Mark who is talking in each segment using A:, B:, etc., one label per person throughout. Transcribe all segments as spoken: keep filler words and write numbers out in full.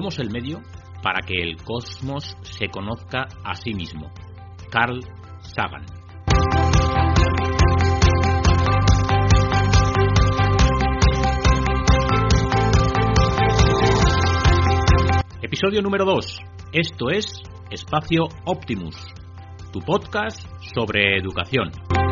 A: somos el medio para que el cosmos se conozca a sí mismo. Carl Sagan. Episodio número dos. Esto es Espacio Optimus, tu podcast sobre educación.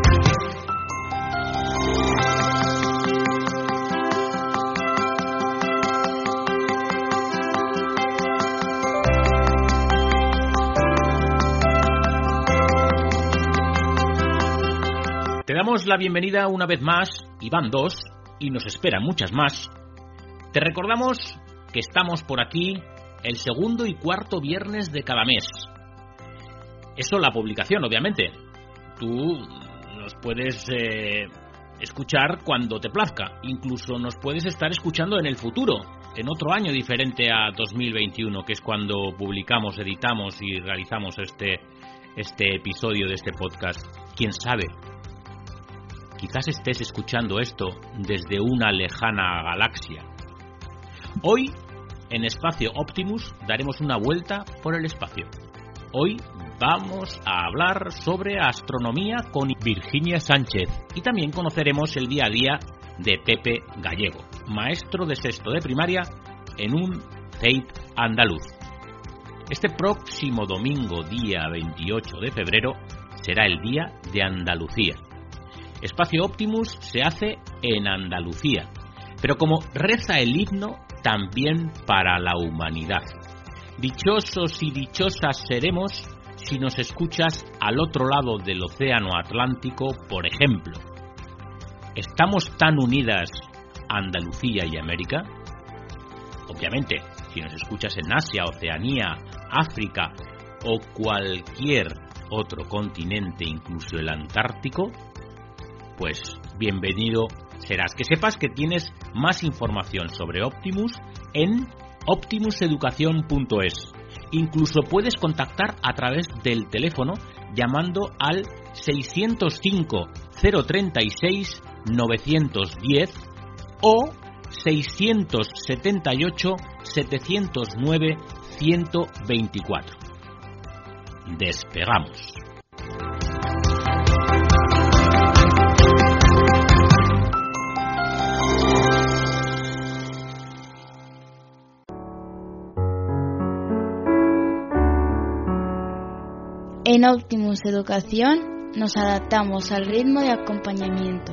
A: Te damos la bienvenida una vez más, y van dos, y nos esperan muchas más. Te recordamos que estamos por aquí el segundo y cuarto viernes de cada mes. Eso la publicación, obviamente. Tú nos puedes eh, escuchar cuando te plazca. Incluso nos puedes estar escuchando en el futuro, en otro año diferente a dos mil veintiuno, que es cuando publicamos, editamos y realizamos este, este episodio de este podcast. ¿Quién sabe? Quizás estés escuchando esto desde una lejana galaxia. Hoy, en Espacio Optimus, daremos una vuelta por el espacio. Hoy vamos a hablar sobre astronomía con Virginia Sánchez y también conoceremos el día a día de Pepe Gallego, maestro de sexto de primaria en un C E I P andaluz. Este próximo domingo, día veintiocho de febrero, será el Día de Andalucía. Espacio Optimus se hace en Andalucía, pero como reza el himno, también para la humanidad. Dichosos y dichosas seremos si nos escuchas al otro lado del océano Atlántico, por ejemplo. ¿Estamos tan unidas Andalucía y América? Obviamente, si nos escuchas en Asia, Oceanía, África o cualquier otro continente, incluso el Antártico, pues bienvenido serás. Que sepas que tienes más información sobre Optimus en optimus educación punto es. Incluso puedes contactar a través del teléfono llamando al seiscientos cinco, cero treinta y seis, novecientos diez o seiscientos setenta y ocho, setecientos nueve, ciento veinticuatro. Despegamos.
B: En Optimus Educación nos adaptamos al ritmo de acompañamiento.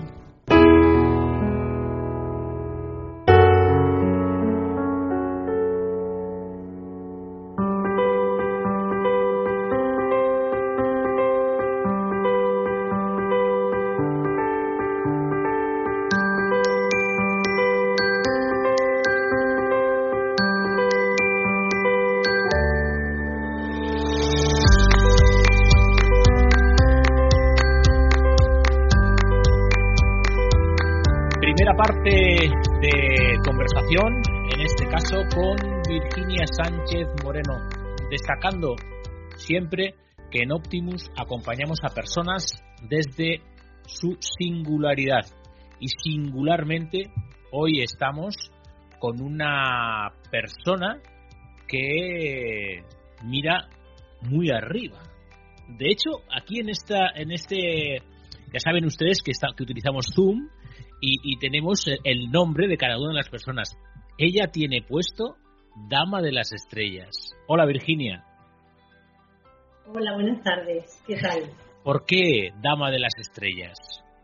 A: Primera parte de conversación, en este caso con Virginia Sánchez Moreno, destacando siempre que en Optimus acompañamos a personas desde su singularidad. Y singularmente hoy estamos con una persona que mira muy arriba. De hecho, aquí en esta, en este, ya saben ustedes que, está, que utilizamos Zoom. Y, y tenemos el nombre de cada una de las personas. Ella tiene puesto Dama de las Estrellas. Hola, Virginia.
C: Hola, buenas tardes. ¿Qué tal?
A: ¿Por qué Dama de las Estrellas?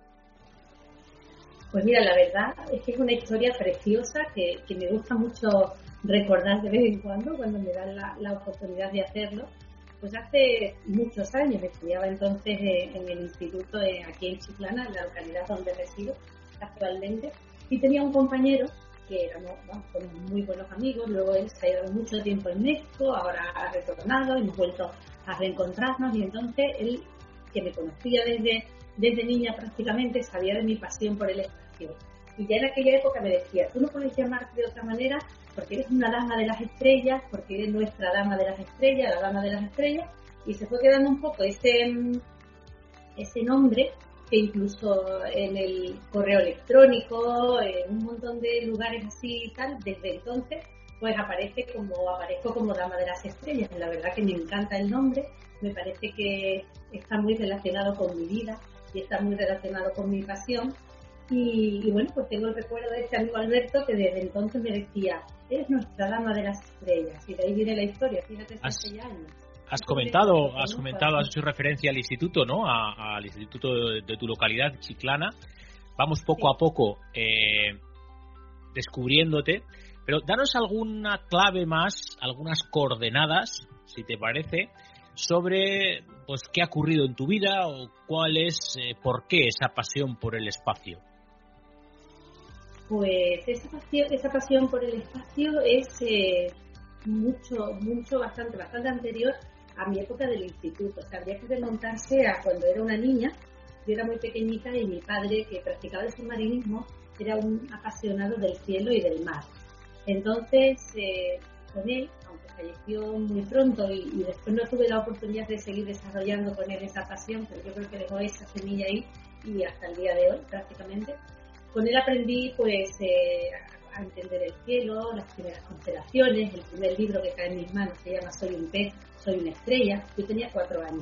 C: Pues mira, la verdad es que es una historia preciosa que, que me gusta mucho recordar de vez en cuando, cuando me dan la, la oportunidad de hacerlo. Pues hace muchos años, estudiaba entonces en el instituto de, aquí en Chiclana, en la localidad donde resido actualmente, y tenía un compañero que éramos, bueno, somos muy buenos amigos. Luego él se ha ido mucho tiempo en México, ahora ha retornado, hemos vuelto a reencontrarnos, y entonces él, que me conocía desde, desde niña prácticamente, sabía de mi pasión por el espacio, y ya en aquella época me decía: tú no puedes llamarte de otra manera porque eres una dama de las estrellas, porque eres nuestra dama de las estrellas, la dama de las estrellas, y se fue quedando un poco ese, ese nombre, que incluso en el correo electrónico, en un montón de lugares así y tal, desde entonces pues aparece como aparezco como Dama de las Estrellas. La verdad que me encanta el nombre, me parece que está muy relacionado con mi vida y está muy relacionado con mi pasión. Y, y bueno, pues tengo el recuerdo de este amigo Alberto que desde entonces me decía, eres nuestra Dama de las Estrellas, y de ahí viene la historia, fíjate, hace ya años.
A: Has comentado, has comentado, has hecho referencia al instituto, ¿no? A, al instituto de, de tu localidad, Chiclana. Vamos poco sí. a poco eh, descubriéndote, pero danos alguna clave más, algunas coordenadas, si te parece, sobre pues qué ha ocurrido en tu vida o cuál es, eh, por qué esa pasión por el espacio.
C: Pues esa pasión, esa pasión por el espacio es eh, mucho, mucho, bastante, bastante anterior a mi época del instituto. O sea, habría que remontarse a cuando era una niña. Yo era muy pequeñita y mi padre, que practicaba el submarinismo, era un apasionado del cielo y del mar. Entonces, eh, con él, aunque falleció muy pronto y, y después no tuve la oportunidad de seguir desarrollando con él esa pasión, pero yo creo que dejó esa semilla ahí y hasta el día de hoy prácticamente. Con él aprendí pues eh, a entender el cielo, las primeras constelaciones. El primer libro que cae en mis manos se llama Soy un pez, soy una estrella. Yo tenía cuatro años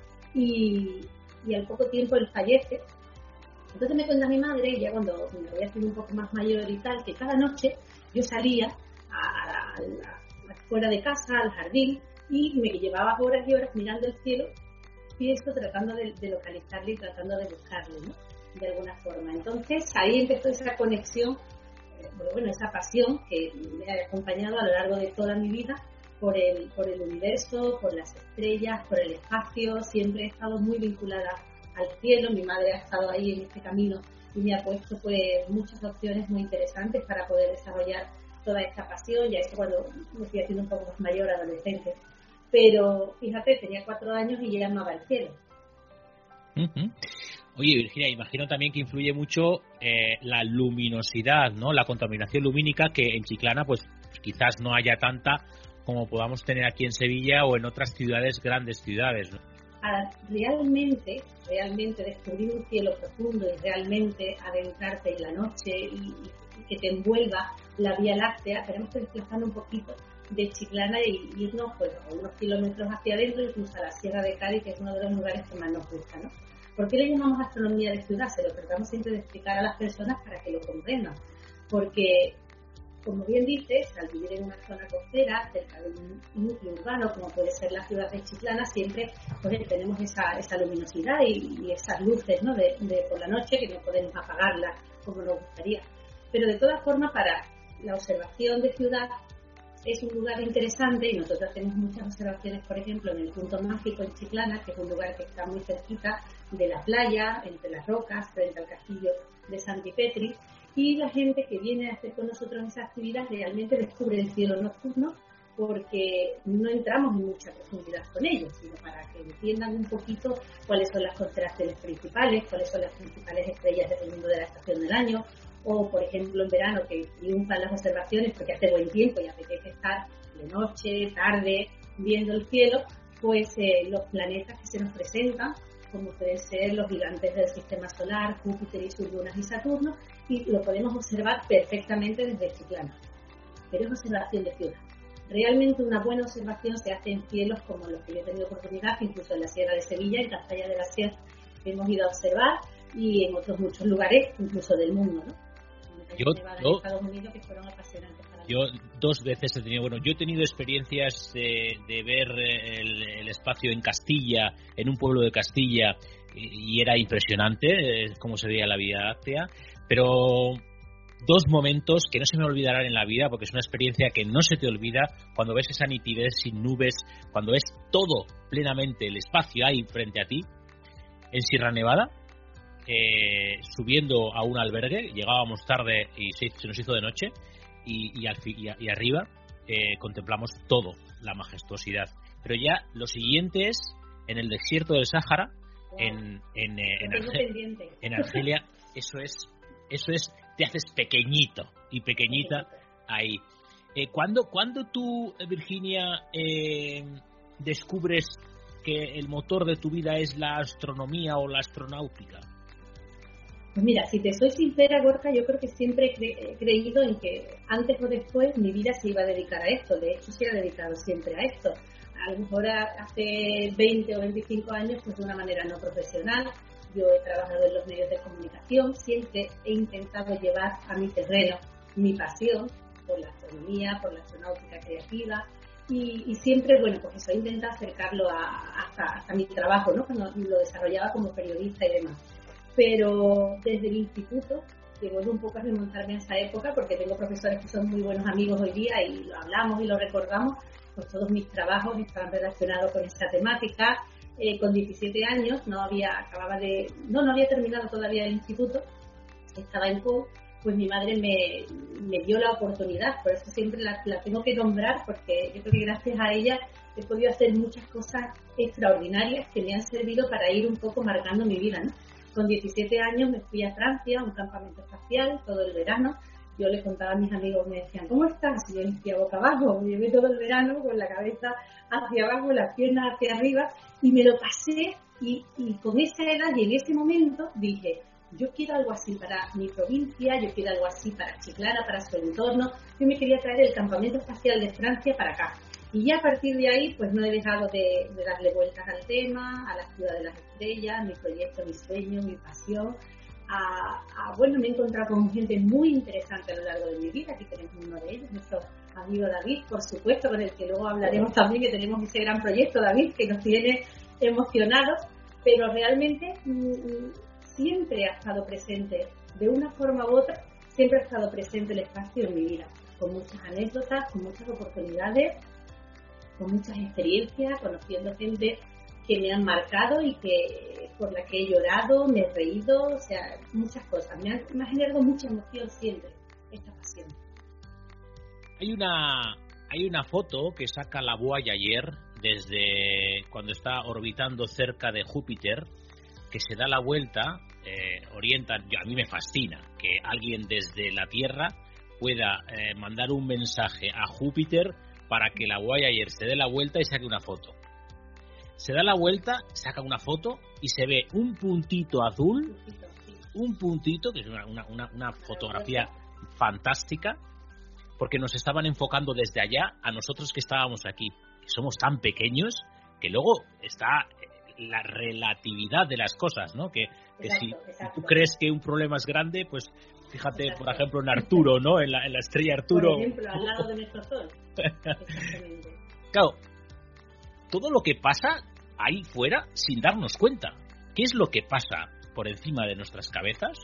C: y, y al poco tiempo él fallece. Entonces me cuenta mi madre, ya cuando me voy haciendo un poco más mayor y tal, que cada noche yo salía a, a, a, fuera de casa, al jardín, y me llevaba horas y horas mirando el cielo y esto tratando de, de localizarle y tratando de buscarle, ¿no? De alguna forma. Entonces ahí empezó esa conexión, eh, bueno, esa pasión que me ha acompañado a lo largo de toda mi vida por el, por el universo, por las estrellas, por el espacio. Siempre he estado muy vinculada al cielo. Mi madre ha estado ahí en este camino y me ha puesto pues muchas opciones muy interesantes para poder desarrollar toda esta pasión. Ya eso cuando me estoy haciendo un poco más mayor, adolescente. Pero fíjate, tenía cuatro años y ya amaba el cielo.
A: Uh-huh. Oye, Virginia, imagino también que influye mucho eh, la luminosidad, ¿no? La contaminación lumínica, que en Chiclana pues quizás no haya tanta como podamos tener aquí en Sevilla o en otras ciudades, grandes ciudades, ¿no?
C: Ahora, realmente, realmente descubrir un cielo profundo y realmente adentrarte en la noche y, y que te envuelva la Vía Láctea, tenemos que desplazarnos un poquito de Chiclana y irnos pues, unos kilómetros hacia adentro, incluso a la Sierra de Cádiz, que es uno de los lugares que más nos gusta, ¿no? ¿Por qué le llamamos astronomía de ciudad? Se lo tratamos siempre de explicar a las personas para que lo comprendan. Porque, como bien dices, al vivir en una zona costera, cerca de un núcleo urbano, como puede ser la ciudad de Chiclana, siempre pues, tenemos esa, esa luminosidad y, y esas luces, ¿no? de, de por la noche que no podemos apagarlas como nos gustaría. Pero de todas formas, para la observación de ciudad, es un lugar interesante y nosotros tenemos muchas observaciones, por ejemplo, en el Punto Mágico en Chiclana, que es un lugar que está muy cerquita de la playa, entre las rocas, frente al castillo de Santipetri, y la gente que viene a hacer con nosotros esa actividad realmente descubre el cielo nocturno porque no entramos en mucha profundidad con ellos, sino para que entiendan un poquito cuáles son las constelaciones principales, cuáles son las principales estrellas dependiendo de la estación del año, o por ejemplo en verano que triunfan las observaciones porque hace buen tiempo y apetece estar de noche, tarde, viendo el cielo, pues eh, los planetas que se nos presentan, como pueden ser los gigantes del sistema solar, Júpiter y sus lunas y Saturno, y lo podemos observar perfectamente desde Chiclana. Pero es observación de ciudad. Realmente una buena observación se hace en cielos como los que yo he tenido oportunidad, incluso en la Sierra de Sevilla, en Castalla de la Sierra, que hemos ido a observar, y en otros muchos lugares, incluso del mundo, ¿no?
A: Yo, yo, Unidos, que fueron apasionantes para yo dos veces he tenido, bueno, yo he tenido experiencias de, de ver el, el espacio en Castilla, en un pueblo de Castilla, y, y era impresionante eh, cómo se veía la Vía Láctea, pero dos momentos que no se me olvidarán en la vida, porque es una experiencia que no se te olvida, cuando ves esa nitidez sin nubes, cuando ves todo plenamente, el espacio ahí frente a ti, en Sierra Nevada. Eh, subiendo a un albergue, llegábamos tarde y se, se nos hizo de noche y, y, al, y, y arriba eh, contemplamos todo, la majestuosidad. Pero ya lo siguiente es en el desierto del Sáhara, wow. en, en, eh, en, Arge- en Argelia, eso es, eso es, te haces pequeñito y pequeñita ahí. Eh, ¿cuándo, ¿Cuándo tú, Virginia, eh, descubres que el motor de tu vida es la astronomía o la astronáutica?
C: Pues mira, si te soy sincera, Gorka, yo creo que siempre he, cre- he creído en que antes o después mi vida se iba a dedicar a esto. De hecho, se ha dedicado siempre a esto. A lo mejor hace veinte o veinticinco años, pues de una manera no profesional. Yo he trabajado en los medios de comunicación, siempre he intentado llevar a mi terreno mi pasión por la astronomía, por la astronáutica creativa y, y siempre, bueno, pues eso, he intentado acercarlo a, hasta, hasta mi trabajo, ¿no? Cuando lo desarrollaba como periodista y demás. Pero desde el instituto, que vuelvo un poco a remontarme a esa época, porque tengo profesores que son muy buenos amigos hoy día y lo hablamos y lo recordamos, pues todos mis trabajos estaban relacionados con esta temática. Eh, con diecisiete años, no había acababa de no no había terminado todavía el instituto, estaba en C O U, pues mi madre me, me dio la oportunidad, por eso siempre la, la tengo que nombrar, porque yo creo que gracias a ella he podido hacer muchas cosas extraordinarias que me han servido para ir un poco marcando mi vida, ¿no? Con diecisiete años me fui a Francia a un campamento espacial todo el verano. Yo les contaba a mis amigos, me decían, ¿cómo estás? Y yo decía, boca abajo, me llevé todo el verano con la cabeza hacia abajo, las piernas hacia arriba, y me lo pasé, y, y con esa edad y en ese momento dije, yo quiero algo así para mi provincia, yo quiero algo así para Chiclana, para su entorno. Yo me quería traer el campamento espacial de Francia para acá. Y ya a partir de ahí, pues no he dejado de, de darle vueltas al tema, a la ciudad de las estrellas, mi proyecto, mi sueño, mi pasión. A, a, bueno, me he encontrado con gente muy interesante a lo largo de mi vida. Aquí tenemos uno de ellos, nuestro amigo David, por supuesto, con el que luego hablaremos también, que tenemos ese gran proyecto, David, que nos tiene emocionados, pero realmente mmm, siempre ha estado presente, de una forma u otra, siempre ha estado presente el espacio en mi vida, con muchas anécdotas, con muchas oportunidades, con muchas experiencias, conociendo gente que me han marcado y que por la que he llorado, me he reído, o sea, muchas cosas. Me ha, me ha generado mucha emoción siempre esta pasión.
A: Hay una hay una foto que saca la Voyager desde cuando está orbitando cerca de Júpiter, que se da la vuelta, eh, orienta. Yo, a mí me fascina que alguien desde la Tierra pueda eh, mandar un mensaje a Júpiter para que la Voyager se dé la vuelta y saque una foto. Se da la vuelta, saca una foto y se ve un puntito azul, un puntito, que es una, una, una fotografía fantástica, porque nos estaban enfocando desde allá a nosotros que estábamos aquí, que somos tan pequeños, que luego está la relatividad de las cosas, ¿no? Que, que exacto, si, exacto. si tú crees que un problema es grande, pues fíjate, exacto. por ejemplo, en Arturo, ¿no? En la, en la estrella Arturo.
C: Por ejemplo, al lado de nuestro sol. Exactamente.
A: Claro, todo lo que pasa ahí fuera sin darnos cuenta. ¿Qué es lo que pasa por encima de nuestras cabezas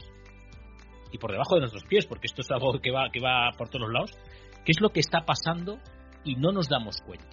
A: y por debajo de nuestros pies? Porque esto es algo que va, que va por todos los lados. ¿Qué es lo que está pasando y no nos damos cuenta?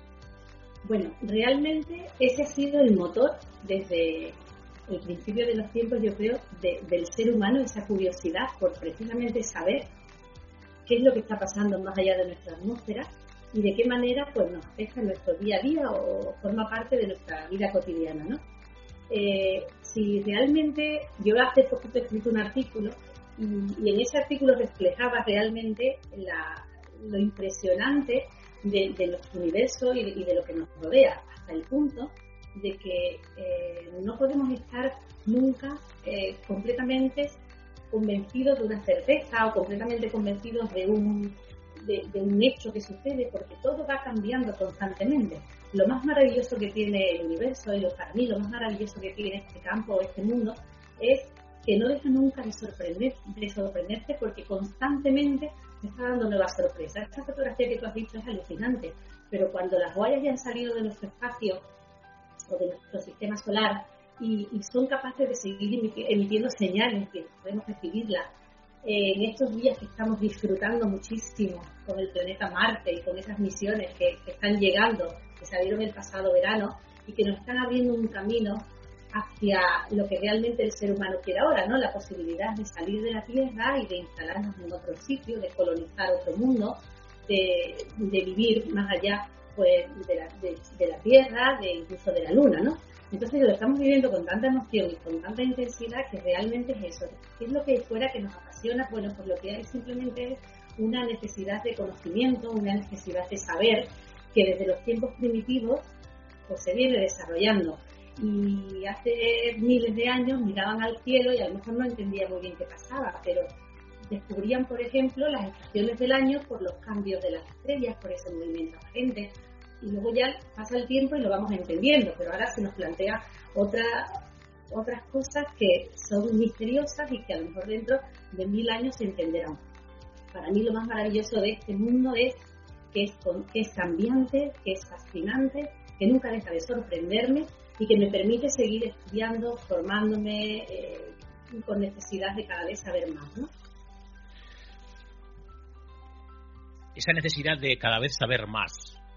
C: Bueno, realmente ese ha sido el motor desde el principio de los tiempos, yo creo, de, del ser humano, esa curiosidad por precisamente saber qué es lo que está pasando más allá de nuestra atmósfera y de qué manera pues nos afecta en nuestro día a día o forma parte de nuestra vida cotidiana, ¿no? Eh, si realmente, yo hace poquito he escrito un artículo y, y en ese artículo reflejaba realmente la, lo impresionante de, de nuestro universo y de, y de lo que nos rodea, hasta el punto de que eh, no podemos estar nunca eh, completamente convencidos de una certeza o completamente convencidos de un De, de un hecho que sucede, porque todo va cambiando constantemente. Lo más maravilloso que tiene el universo, y lo, para mí lo más maravilloso que tiene este campo, este mundo, es que no deja nunca de, sorprender, de sorprenderte, porque constantemente te está dando nuevas sorpresas. Esta fotografía que tú has visto es alucinante, pero cuando las Voyager ya han salido de nuestro espacio o de nuestro sistema solar y, y son capaces de seguir emitiendo señales que podemos recibirlas, Eh, en estos días que estamos disfrutando muchísimo con el planeta Marte y con esas misiones que, que están llegando, que salieron el pasado verano y que nos están abriendo un camino hacia lo que realmente el ser humano quiere ahora, ¿no? La posibilidad de salir de la Tierra y de instalarnos en otro sitio, de colonizar otro mundo, de, de vivir más allá pues de la, de, de la Tierra, de incluso de la Luna, ¿no? Entonces lo estamos viviendo con tanta emoción y con tanta intensidad que realmente es eso. ¿Qué es lo que hay fuera que nos apasiona? Bueno, pues lo que hay simplemente es una necesidad de conocimiento, una necesidad de saber que desde los tiempos primitivos pues se viene desarrollando. y hace miles de años miraban al cielo y a lo mejor no entendían muy bien qué pasaba, pero descubrían, por ejemplo, las estaciones del año por los cambios de las estrellas, por ese movimiento agente, y luego ya pasa el tiempo y lo vamos entendiendo, pero ahora se nos plantea otra, otras cosas que son misteriosas y que a lo mejor dentro de mil años se entenderán. Para mí lo más maravilloso de este mundo es que es, que es cambiante, que es fascinante, que nunca deja de sorprenderme y que me permite seguir estudiando, formándome, eh, con necesidad de cada vez saber más, ¿no?
A: Esa necesidad de cada vez saber más,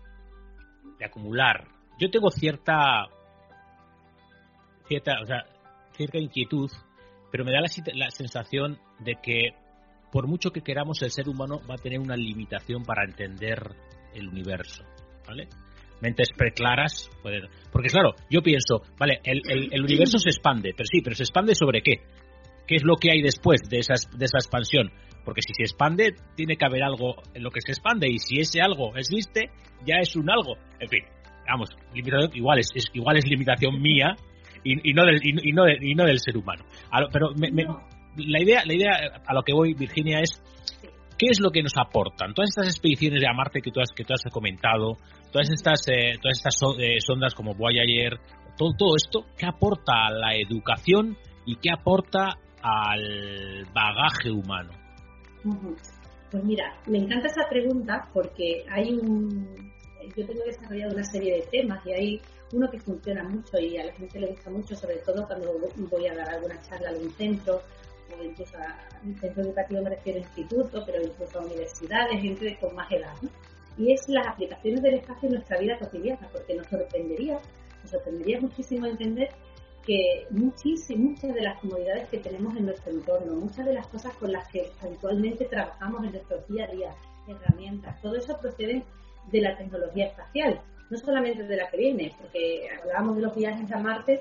A: de acumular. Yo tengo cierta, cierta, o sea, cierta inquietud, pero me da la, la sensación de que por mucho que queramos, el ser humano va a tener una limitación para entender el universo, ¿vale? Mentes preclaras pueden, porque claro, yo pienso, vale, el, el, el universo se expande, pero sí, pero se expande ¿sobre qué? ¿Qué es lo que hay después de esa, de esa expansión? Porque si se expande, tiene que haber algo en lo que se expande, y si ese algo existe, ya es un algo. En fin, vamos, limitación igual es, es igual es limitación mía y, y no del y, y no de, y no del ser humano. Lo, pero me, me, la idea la idea a lo que voy, Virginia, es ¿qué es lo que nos aportan todas estas expediciones a Marte que tú has que tú has comentado, todas estas eh, todas estas so, eh, sondas como Voyager, todo todo esto? ¿Qué aporta a la educación y qué aporta al bagaje humano?
C: Pues mira, me encanta esa pregunta porque hay un, yo tengo desarrollado una serie de temas y hay uno que funciona mucho y a la gente le gusta mucho, sobre todo cuando voy a dar alguna charla a algún centro o incluso a un centro educativo, me refiero a instituto, pero incluso a universidades, gente con más edad, ¿no? Y es las aplicaciones del espacio en nuestra vida cotidiana, porque nos sorprendería, nos sorprendería muchísimo entender que muchísimas, muchas de las comodidades que tenemos en nuestro entorno, muchas de las cosas con las que habitualmente trabajamos en nuestro día a día, herramientas, todo eso procede de la tecnología espacial, no solamente de la que viene, porque hablábamos de los viajes a Marte,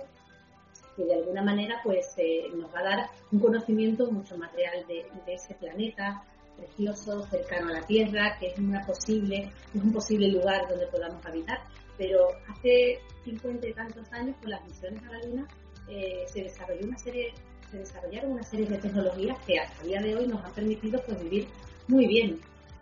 C: que de alguna manera pues eh, nos va a dar un conocimiento mucho más real de, de ese planeta precioso, cercano a la Tierra, que es una posible, es un posible lugar donde podamos habitar. Pero hace cincuenta y tantos años, con las misiones a la Luna, eh, se desarrolló una serie, se desarrollaron una serie de tecnologías que hasta el día de hoy nos han permitido pues vivir muy bien.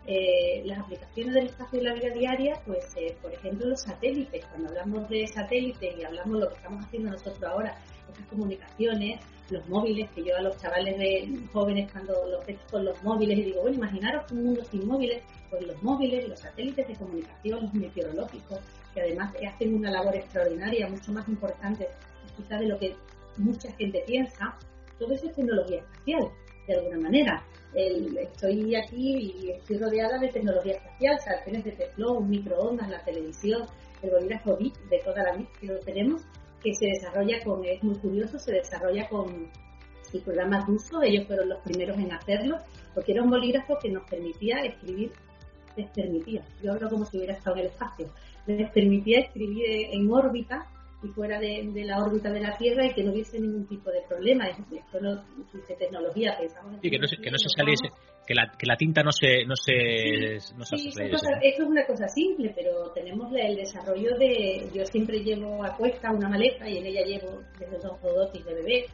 C: Eh, las aplicaciones del espacio de la vida diaria, pues eh, por ejemplo los satélites. Cuando hablamos de satélites y hablamos de lo que estamos haciendo nosotros ahora, estas comunicaciones, los móviles, que yo a los chavales de jóvenes cuando los veo con los móviles y digo, bueno, imaginaros un mundo sin móviles, pues los móviles, los satélites de comunicación, los meteorológicos, que además hacen una labor extraordinaria, mucho más importante quizás de lo que mucha gente piensa. Todo eso es tecnología espacial, de alguna manera. El, estoy aquí y estoy rodeada de tecnología espacial, sartenes de teflón, microondas, la televisión, el bolígrafo B I C de toda la B I C que lo tenemos, que se desarrolla con, es muy curioso, se desarrolla con el programa ruso. Ellos fueron los primeros en hacerlo, porque era un bolígrafo que nos permitía escribir, les permitía, yo hablo como si hubiera estado en el espacio, les permitía escribir en órbita y fuera de, de la órbita de la Tierra y que no hubiese ningún tipo de problema. Esto no existe tecnología, pensamos en
A: sí, que no se, que no se saliese, que la, que la tinta no se no se, sí, no se
C: sí, eso, cosa, eso es una cosa simple, pero tenemos el desarrollo de, yo siempre llevo a cuesta una maleta y en ella llevo desde dos rodotis de bebé,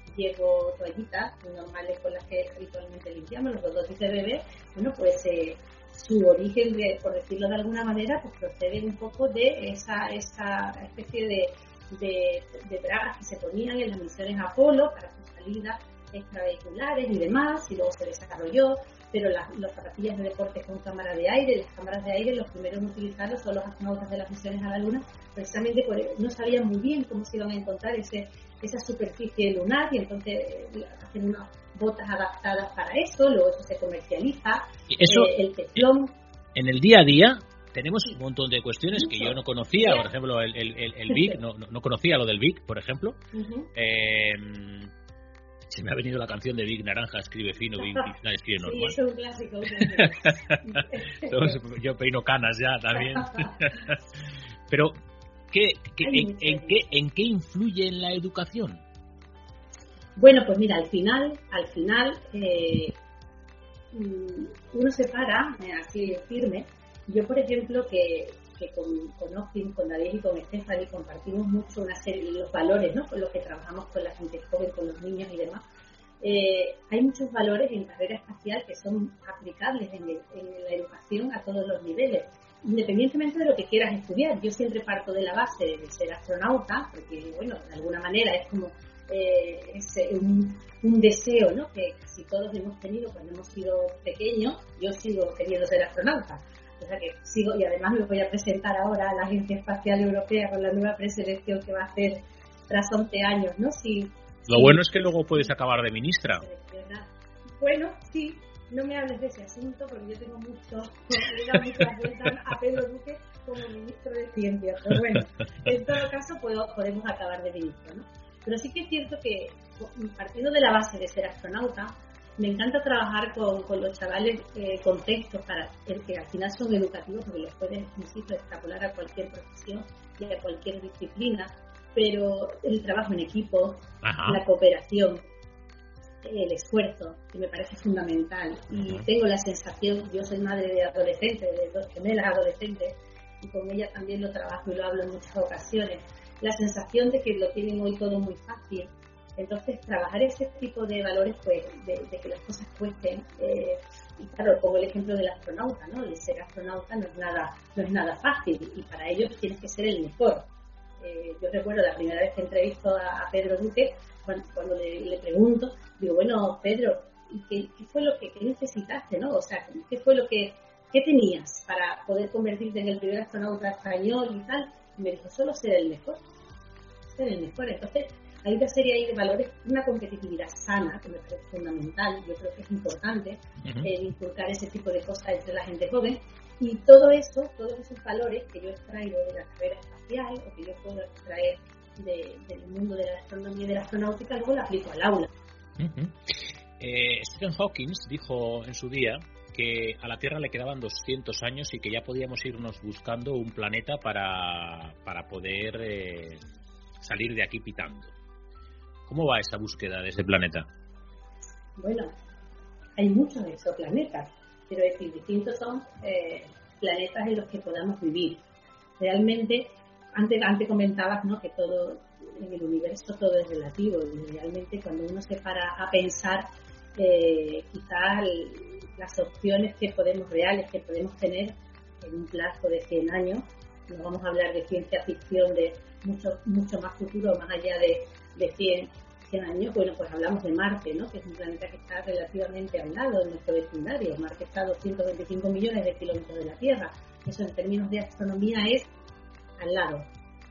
C: llevo toallitas normales con las que habitualmente limpiamos, los rodotis de bebé. Bueno, pues eh, su origen, de, por decirlo de alguna manera, pues procede un poco de esa esa especie de, de, de bragas que se ponían en las misiones Apolo para sus salidas extravehiculares y demás, y luego se desarrolló, pero las, las zapatillas de deporte con cámara de aire, las cámaras de aire, los primeros en utilizarlo son los astronautas de las misiones a la Luna, precisamente por, no sabían muy bien cómo se iban a encontrar ese, esa superficie lunar, y entonces eh, hacen unas botas adaptadas para eso, luego eso se comercializa.
A: Eso,
C: eh, el teflón.
A: En el día a día tenemos un montón de cuestiones que yo no conocía, por ejemplo, el, el, el, el B I C, no, no conocía lo del B I C, por ejemplo. Uh-huh. Eh, se me ha venido la canción de Vic Naranja, escribe fino, Vic Naranja escribe normal.
C: Sí, es un clásico.
A: Entonces, yo peino canas ya también. Pero, ¿qué, qué, en, en, qué, ¿en qué influye en la educación?
C: Bueno, pues mira, al final, al final, eh, uno se para, así firme. Yo, por ejemplo, que que con, con Optim, con David y con Stephanie compartimos mucho una serie de los valores, ¿no? Con los que trabajamos con la gente joven, con los niños y demás. Eh, hay muchos valores en carrera espacial que son aplicables en, el, en la educación a todos los niveles, independientemente de lo que quieras estudiar. Yo siempre parto de la base de ser astronauta, porque, bueno, de alguna manera es como eh, es un, un deseo, ¿no?, que casi todos hemos tenido cuando hemos sido pequeños. Yo sigo queriendo ser astronauta, o sea que sigo, y además me voy a presentar ahora a la Agencia Espacial Europea con la nueva preselección que va a hacer tras once años, ¿no? Si,
A: Lo
C: si,
A: bueno es que luego puedes acabar de ministra.
C: Bueno, sí. No me hables de ese asunto porque yo tengo mucho, le da muchas vueltas a Pedro Duque como ministro de Ciencia, pero bueno, en todo caso puedo, podemos acabar de ministro, ¿no? Pero sí que es cierto que, partiendo de la base de ser astronauta, me encanta trabajar con, con los chavales eh, con textos para el que al final son educativos, porque los puedes, insisto, extrapolar a cualquier profesión y a cualquier disciplina, pero el trabajo en equipo, Ajá. la cooperación, el esfuerzo, que me parece fundamental. Y uh-huh. tengo la sensación, yo soy madre de adolescentes, de dos gemelas adolescentes, y con ella también lo trabajo y lo hablo en muchas ocasiones, la sensación de que lo tienen hoy todo muy fácil. Entonces, trabajar ese tipo de valores, pues, de, de que las cosas cuesten, eh, y claro, pongo el ejemplo del astronauta, ¿no? El ser astronauta no es nada, no es nada fácil, y para ello tienes que ser el mejor. Eh, yo recuerdo la primera vez que entrevisto a, a Pedro Duque, cuando, cuando le, le pregunto, digo, bueno, Pedro, ¿qué, qué fue lo que qué necesitaste, no? O sea, ¿qué fue lo que qué tenías para poder convertirte en el primer astronauta español y tal? Y me dijo, solo ser el mejor, ser el mejor. Entonces, hay una serie ahí de valores, una competitividad sana, que me parece fundamental, yo creo que es importante uh-huh. eh, inculcar ese tipo de cosas entre la gente joven. Y todo eso, todos esos valores que yo extraigo de la carrera espacial o que yo puedo extraer de, del mundo de la astronomía y de la astronáutica, luego lo aplico al aula.
A: Uh-huh. eh, Stephen Hawking dijo en su día que a la Tierra le quedaban doscientos años y que ya podíamos irnos buscando un planeta para, para poder eh, salir de aquí pitando. ¿Cómo va esa búsqueda de ese planeta?
C: Bueno, hay muchos exoplanetas. Quiero decir, distintos son eh, planetas en los que podamos vivir. Realmente, antes, antes comentabas, ¿no?, que todo en el universo todo es relativo, y realmente cuando uno se para a pensar, eh, quizás las opciones que podemos, reales que podemos tener en un plazo de cien años, no vamos a hablar de ciencia ficción de mucho mucho más futuro, más allá de, de cien años, bueno, pues hablamos de Marte, ¿no?, que es un planeta que está relativamente al lado de nuestro vecindario. Marte está a doscientos veinticinco millones de kilómetros de la Tierra. Eso en términos de astronomía es al lado.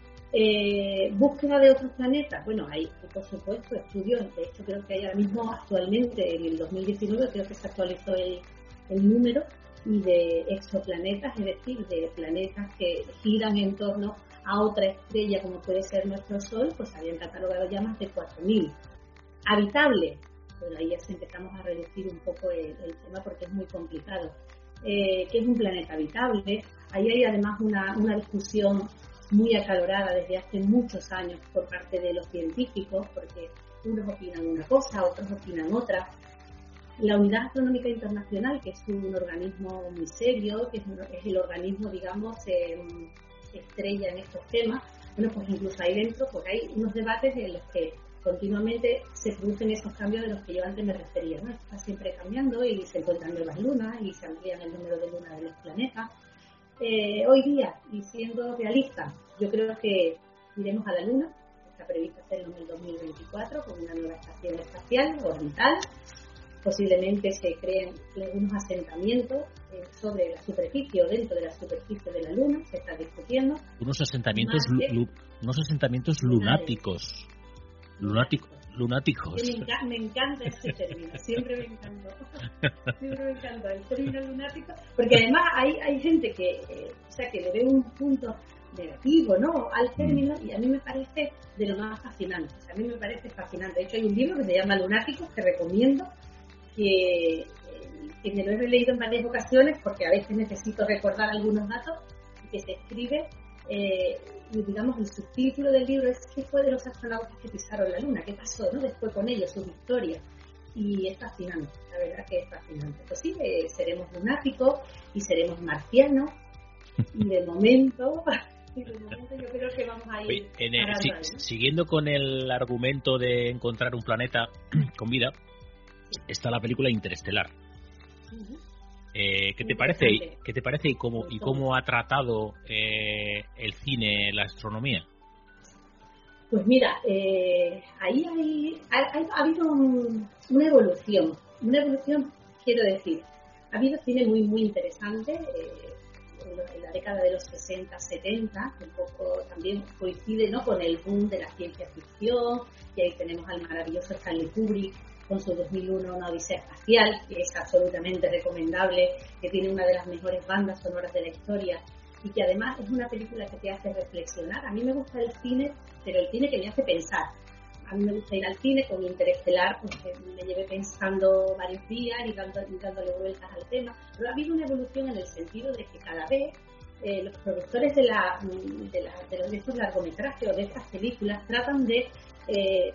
C: Eh, ¿Búsqueda de otros planetas? Bueno, hay, por supuesto, estudios. De hecho, creo que hay ahora mismo, actualmente, en el dos mil diecinueve, creo que se actualizó el, el número, y de exoplanetas, es decir, de planetas que giran en torno a otra estrella como puede ser nuestro Sol, pues habían catalogado ya más de cuatro mil. ¿Habitable? Bueno, ahí ya empezamos a reducir un poco el, el tema porque es muy complicado. Eh, ¿Qué es un planeta habitable? Ahí hay además una, una discusión muy acalorada desde hace muchos años por parte de los científicos, porque unos opinan una cosa, otros opinan otra. La Unidad Astronómica Internacional, que es un organismo muy serio, que es, un, es el organismo, digamos, eh, estrella en estos temas, bueno, pues incluso ahí dentro pues hay unos debates en los que continuamente se producen esos cambios de los que yo antes me refería, ¿no? Está siempre cambiando y se encuentran nuevas lunas y se amplían el número de lunas de los planetas. Eh, hoy día, y siendo realista, yo creo que iremos a la Luna, está previsto hacerlo en el dos mil veinticuatro con una nueva estación espacial orbital. Posiblemente se creen algunos asentamientos eh, sobre la superficie o dentro de la superficie de la Luna, se está discutiendo.
A: Unos asentamientos, lu, unos asentamientos lunáticos. Lunático, lunáticos.
C: Me, enca me encanta ese término, siempre me encantó. Siempre me encantó el término lunático, porque además hay, hay gente que, eh, o sea, que le ve un punto negativo, ¿no?, al término, y a mí me parece de lo más fascinante. O sea, a mí me parece fascinante. De hecho, hay un libro que se llama Lunáticos, que recomiendo, que, que me lo he releído en varias ocasiones porque a veces necesito recordar algunos datos, y que se escribe, eh, y digamos el subtítulo del libro es ¿qué fue de los astronautas que pisaron la Luna? ¿Qué pasó, no?, después con ellos, sus historias? Y es fascinante, la verdad que es fascinante. Pues sí, eh, seremos lunáticos y seremos marcianos, Y de momento, y de momento yo creo que vamos a ir...
A: Oye, en el, si, siguiendo con el argumento de encontrar un planeta con vida, está la película Interestelar. Uh-huh. Eh, ¿Qué te parece? ¿Qué te parece y cómo y cómo ha tratado eh, el cine la astronomía?
C: Pues mira, eh, ahí hay, ha, ha habido un, una evolución, una evolución, quiero decir, ha habido cine muy muy interesante eh, en, en la década de los sesenta, setenta, un poco también coincide, ¿no?, con el boom de la ciencia ficción, y ahí tenemos al maravilloso Stanley Kubrick con su dos mil uno, Una odisea espacial, que es absolutamente recomendable, que tiene una de las mejores bandas sonoras de la historia y que además es una película que te hace reflexionar. A mí me gusta el cine, pero el cine que me hace pensar. A mí me gusta ir al cine con Interestelar, porque me llevé pensando varios días y, dando, y dándole vueltas al tema, pero ha habido una evolución en el sentido de que cada vez eh, los productores de, la, de, la, de, los, de estos largometrajes o de estas películas tratan de... Eh,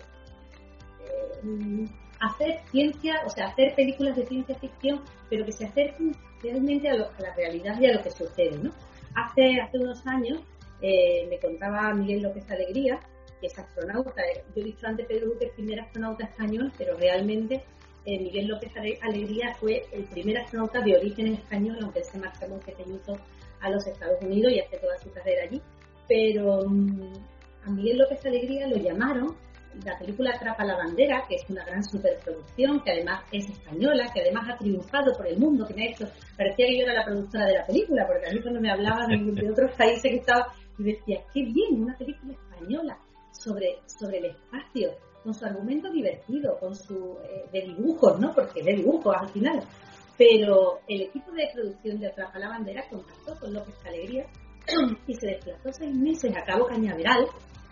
C: eh, hacer ciencia, o sea, hacer películas de ciencia ficción, pero que se acerquen realmente a, lo, a la realidad y a lo que sucede, ¿no? Hace, hace unos años eh, me contaba Miguel López Alegría, que es astronauta. Yo he dicho antes Pedro que es el primer astronauta español, pero realmente eh, Miguel López Alegría fue el primer astronauta de origen español, aunque él se marchó muy pequeñito a los Estados Unidos y hace toda su carrera allí. Pero um, a Miguel López Alegría lo llamaron. La película Atrapa la bandera, que es una gran superproducción, que además es española, que además ha triunfado por el mundo, que me ha hecho, parecía que yo era la productora de la película, porque a mí cuando me hablaban de, de otros países que estaba, y decía, qué bien, una película española sobre, sobre el espacio, con su argumento divertido, con su eh, de dibujos, ¿no? Porque de dibujos al final. Pero el equipo de producción de Atrapa la bandera contactó con López Alegría y se desplazó seis meses a Cabo Cañaveral,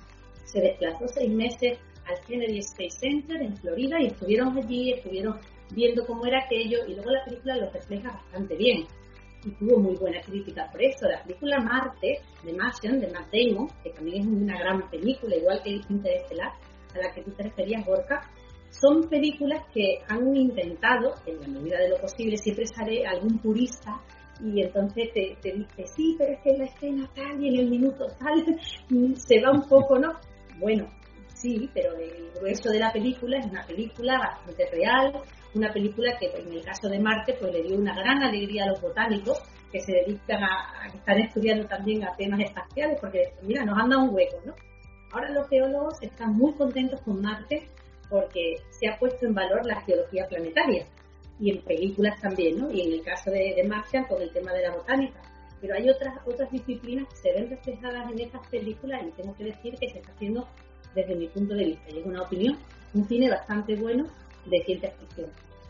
C: se desplazó seis meses al Kennedy Space Center en Florida y estuvieron allí, estuvieron viendo cómo era aquello y luego la película lo refleja bastante bien y tuvo muy buena crítica por eso. La película Marte, de Martian, de Matt Damon, que también es una gran película, igual que Interestelar, a la que tú te referías, Gorka, son películas que han intentado, en la medida de lo posible, siempre sale algún purista y entonces te, te dice, sí, pero es que en la escena tal y en el minuto tal se va un poco, ¿no? Bueno, sí, pero el grueso de la película es una película bastante real, una película que en el caso de Marte pues le dio una gran alegría a los botánicos que se dedican a, a estar estudiando también a temas espaciales, porque mira, nos han dado un hueco, ¿no? Ahora los geólogos están muy contentos con Marte porque se ha puesto en valor la geología planetaria y en películas también, ¿no? Y en el caso de, de Martian con el tema de la botánica. Pero hay otras otras disciplinas que se ven reflejadas en estas películas y tengo que decir que se está haciendo, desde mi punto de vista, y es una opinión, un cine bastante bueno de ciencia ficción.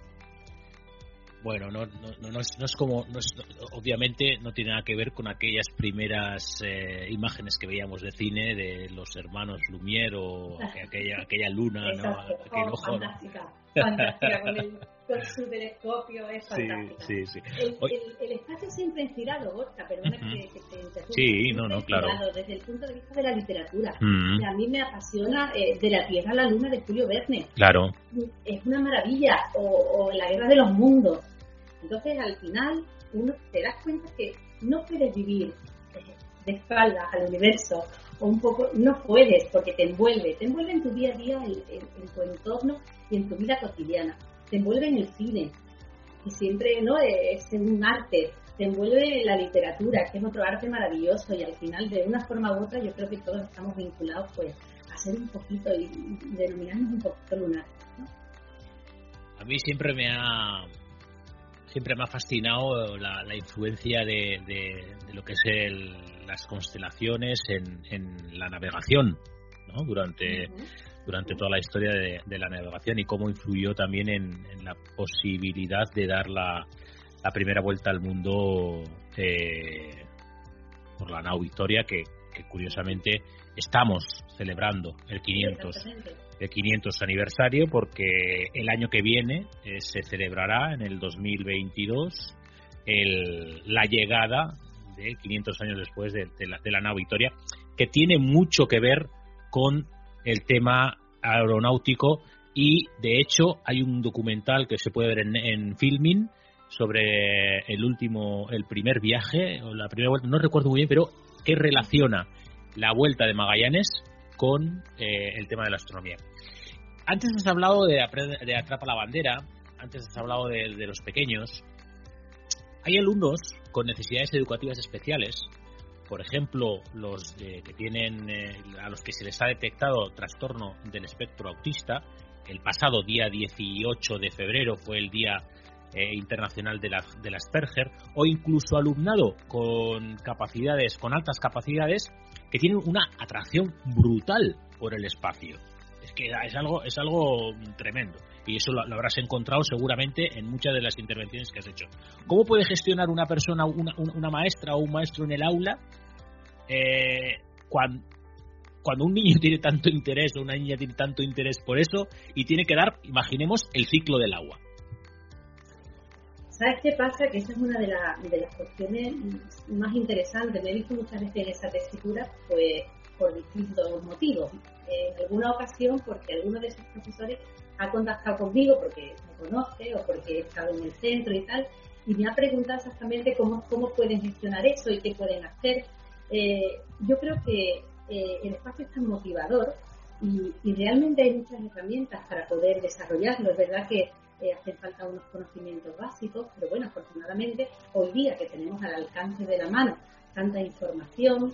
A: Bueno, no, no, no, es, no es como, no es, obviamente no tiene nada que ver con aquellas primeras eh, imágenes que veíamos de cine de los hermanos Lumière o aquella, aquella luna, ¿no? Aquel
C: oh,
A: ojo,
C: fantástica, ¿no? Fantástica, con, el, con su telescopio, es fantástica.
A: Sí, sí, sí.
C: El, el, el espacio siempre ha inspirado, Gorka, perdona uh-huh. que, que te interrumpa.
A: Sí, no, no, claro.
C: Desde el punto de vista de la literatura.
A: Uh-huh.
C: Y a mí me apasiona eh, De la Tierra a la Luna de Julio Verne.
A: Claro.
C: Es una maravilla. O, o La Guerra de los Mundos. Entonces, al final, uno te das cuenta que no puedes vivir de espaldas al universo, o un poco, no puedes, porque te envuelve, te envuelve en tu día a día, en, en, en tu entorno y en tu vida cotidiana, te envuelve en el cine, y siempre, ¿no?, es un arte, te envuelve en la literatura, que es otro arte maravilloso, y al final, de una forma u otra, yo creo que todos estamos vinculados, pues, a ser un poquito, y, y denominarnos un poquito lunares, ¿no?
A: A mí siempre me ha... Siempre me ha fascinado la, la influencia de, de, de lo que es el, las constelaciones en, en la navegación, ¿no? Durante, uh-huh. durante toda la historia de, de la navegación y cómo influyó también en, en la posibilidad de dar la, la primera vuelta al mundo eh, por la nao Victoria, que, que curiosamente estamos celebrando el quinientos. El quinientos aniversario, porque el año que viene eh, se celebrará en el dos mil veintidós el, la llegada de quinientos años después de, de, la, de la nao Victoria, que tiene mucho que ver con el tema aeronáutico y de hecho hay un documental que se puede ver en, en Filmin sobre el último, el primer viaje, o la primera vuelta, no recuerdo muy bien, pero que relaciona la vuelta de Magallanes con eh, el tema de la astronomía. Antes has hablado de, de Atrapa la Bandera, antes has hablado de, de los pequeños. Hay alumnos con necesidades educativas especiales, por ejemplo, los de, que tienen, eh, a los que se les ha detectado trastorno del espectro autista. El pasado día dieciocho de febrero fue el Día eh, Internacional de la, del Asperger, o incluso alumnado con capacidades, con altas capacidades, que tienen una atracción brutal por el espacio. Es que es algo, es algo tremendo. Y eso lo, lo habrás encontrado seguramente en muchas de las intervenciones que has hecho. ¿Cómo puede gestionar una persona, una, una maestra o un maestro en el aula eh, cuando, cuando un niño tiene tanto interés o una niña tiene tanto interés por eso y tiene que dar, imaginemos, el ciclo del agua?
C: ¿Sabes qué pasa? Que esa es una de, la, de las cuestiones más interesantes. Me he visto muchas veces en esa tesitura, pues por distintos motivos. En alguna ocasión porque alguno de esos profesores ha contactado conmigo porque me conoce o porque he estado en el centro y tal, y me ha preguntado exactamente cómo, cómo pueden gestionar eso y qué pueden hacer. Eh, yo creo que eh, el espacio es tan motivador y, y realmente hay muchas herramientas para poder desarrollarlo. Es verdad que eh, hacen falta unos conocimientos básicos, pero bueno, afortunadamente hoy día que tenemos al alcance de la mano tanta información,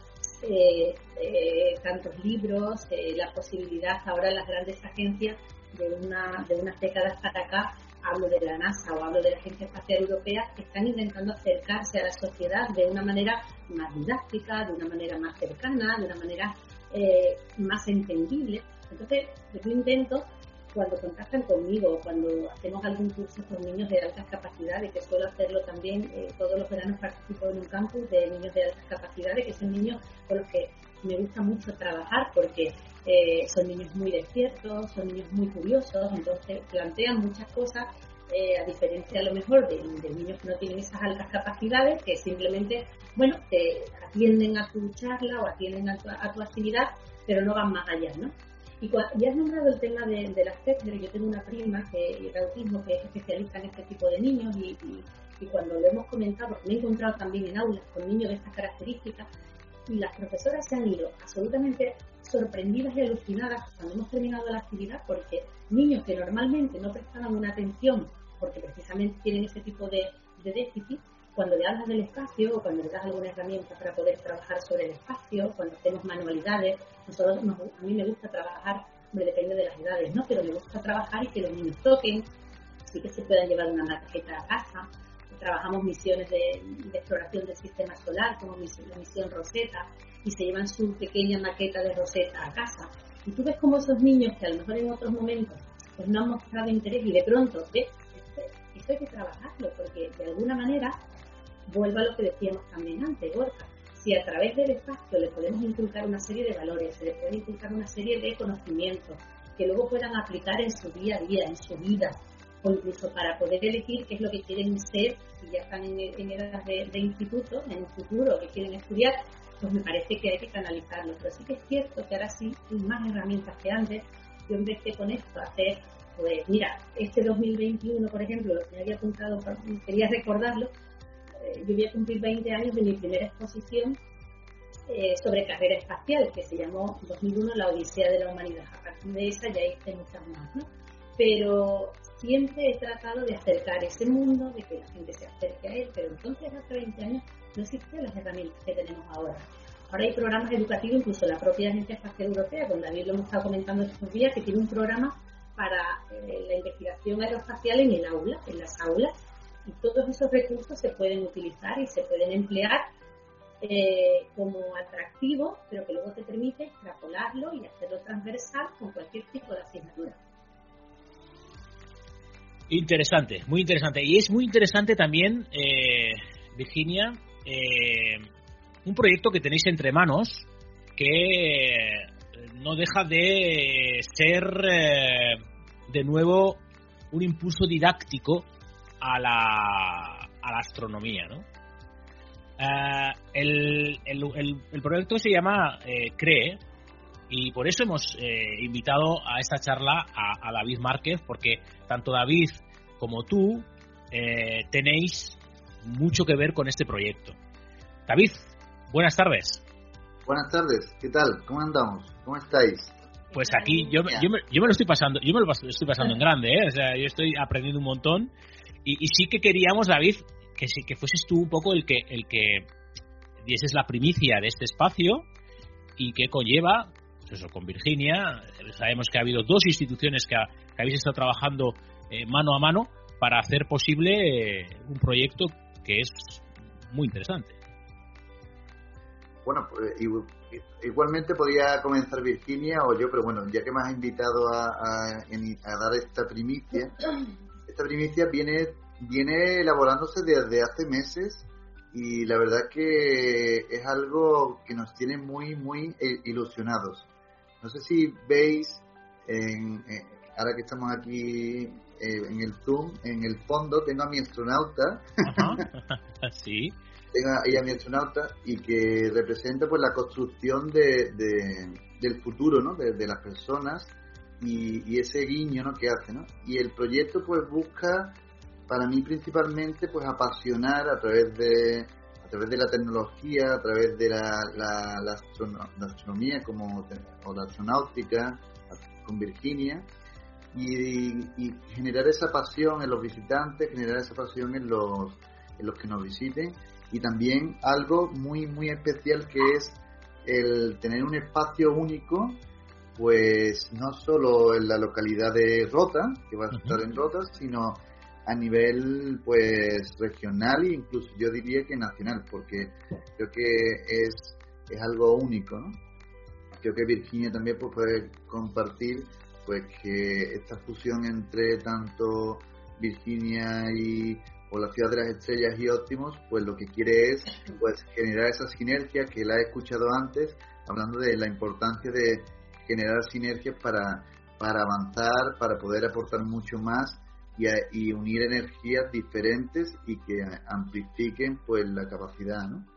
C: Eh, eh, tantos libros, eh, la posibilidad ahora en las grandes agencias de, una, de unas décadas para acá, hablo de la NASA o hablo de la Agencia Espacial Europea, que están intentando acercarse a la sociedad de una manera más didáctica, de una manera más cercana, de una manera eh, más entendible. Entonces, yo intento, cuando contactan conmigo, cuando hacemos algún curso con niños de altas capacidades, que suelo hacerlo también, eh, todos los veranos participo en un campus de niños de altas capacidades, que son niños con los que me gusta mucho trabajar porque eh, son niños muy despiertos, son niños muy curiosos, entonces plantean muchas cosas, eh, a diferencia a lo mejor de, de niños que no tienen esas altas capacidades, que simplemente, bueno, te atienden a tu charla o atienden a tu, a tu actividad, pero no van más allá, ¿no? Y ya has nombrado el tema de, de las Asperger. Yo tengo una prima que, de autismo que es especialista en este tipo de niños y, y, y cuando lo hemos comentado, porque me he encontrado también en aulas con niños de estas características, y las profesoras se han ido absolutamente sorprendidas y alucinadas cuando hemos terminado la actividad, porque niños que normalmente no prestaban una atención porque precisamente tienen ese tipo de, de déficit, cuando le hablas del espacio o cuando le das alguna herramienta para poder trabajar sobre el espacio, cuando hacemos manualidades, nosotros, nos, a mí me gusta trabajar, hombre, depende de las edades, ¿no? Pero me gusta trabajar y que los niños toquen, y que se puedan llevar una maqueta a casa. Trabajamos misiones de, de exploración del sistema solar, como la misión Rosetta, y se llevan su pequeña maqueta de Rosetta a casa. Y tú ves como esos niños que a lo mejor en otros momentos pues no han mostrado interés y de pronto, ves, esto, esto hay que trabajarlo, porque de alguna manera, vuelvo a lo que decíamos también antes, Borja, si a través del espacio le podemos inculcar una serie de valores, se le puede inculcar una serie de conocimientos que luego puedan aplicar en su día a día, en su vida, o incluso para poder elegir qué es lo que quieren ser, si ya están en, en edad de, de instituto, en un futuro, que quieren estudiar, pues me parece que hay que canalizarlo. Pero sí que es cierto que ahora sí hay más herramientas que antes. Yo empecé con esto a hacer, pues mira, este dos mil veintiuno, por ejemplo, me había apuntado, quería recordarlo, eh, yo voy a cumplir veinte años de mi primera exposición eh, sobre carrera espacial, que se llamó dos mil uno La Odisea de la Humanidad. A partir de esa ya hice muchas más, ¿no? Pero siempre he tratado de acercar ese mundo, de que la gente se acerque a él, pero entonces hace veinte años no existían las herramientas que tenemos ahora. Ahora hay programas educativos, incluso la propia Agencia Espacial Europea, con David lo hemos estado comentando estos días, que tiene un programa para eh, la investigación aeroespacial en el aula, en las aulas, y todos esos recursos se pueden utilizar y se pueden emplear eh, como atractivo, pero que luego te permite extrapolarlo y hacerlo transversal con cualquier tipo de asignatura.
A: Interesante, muy interesante. Y es muy interesante también, eh, Virginia, eh, un proyecto que tenéis entre manos que no deja de ser, eh, de nuevo, un impulso didáctico a la, a la astronomía, ¿no? Uh, el, el, el, el proyecto se llama eh, CREE, y por eso hemos eh, invitado a esta charla a, a David Márquez, porque tanto David como tú eh, tenéis mucho que ver con este proyecto. David, buenas tardes.
D: Buenas tardes, ¿qué tal? ¿Cómo andamos? ¿Cómo estáis?
A: Pues aquí yo, yo, me, yo me lo estoy pasando, yo me lo estoy pasando en grande, ¿eh? O sea, yo estoy aprendiendo un montón y, y sí que queríamos, David, que sí, que fueses tú un poco el que el que dieses la primicia de este espacio y que conlleva, pues eso, con Virginia. Sabemos que ha habido dos instituciones que, ha, que habéis estado trabajando eh, mano a mano para hacer posible eh, un proyecto que es muy interesante.
D: Bueno, pues, igualmente podría comenzar Virginia o yo, pero bueno, ya que me has invitado a, a, a dar esta primicia, esta primicia viene viene elaborándose desde hace meses y la verdad que es algo que nos tiene muy, muy ilusionados. No sé si veis, en, en, ahora que estamos aquí eh, en el Zoom, en el fondo tengo a mi astronauta.
A: Ajá. Sí.
D: Tengo ahí a mi astronauta y que representa pues la construcción de, de del futuro, ¿no? De, de las personas y, y ese guiño, ¿no? Que hace, ¿no? Y el proyecto pues busca, para mí principalmente, pues apasionar a través de a través de la tecnología, a través de la, la, la, astrono, la astronomía como o la astronáutica con Virginia y, y generar esa pasión en los visitantes, generar esa pasión en los en los que nos visiten. Y también algo muy muy especial que es el tener un espacio único, pues no solo en la localidad de Rota, que va a estar en Rota, sino a nivel pues regional e incluso yo diría que nacional, porque creo que es es algo único, ¿no? Creo que Virginia también pues, puede compartir pues que esta fusión entre tanto Virginia y o la Ciudad de las Estrellas y Optimus, pues lo que quiere es pues generar esa sinergia que la he escuchado antes, hablando de la importancia de generar sinergias para, para avanzar, para poder aportar mucho más y, y unir energías diferentes y que amplifiquen pues la capacidad, ¿no?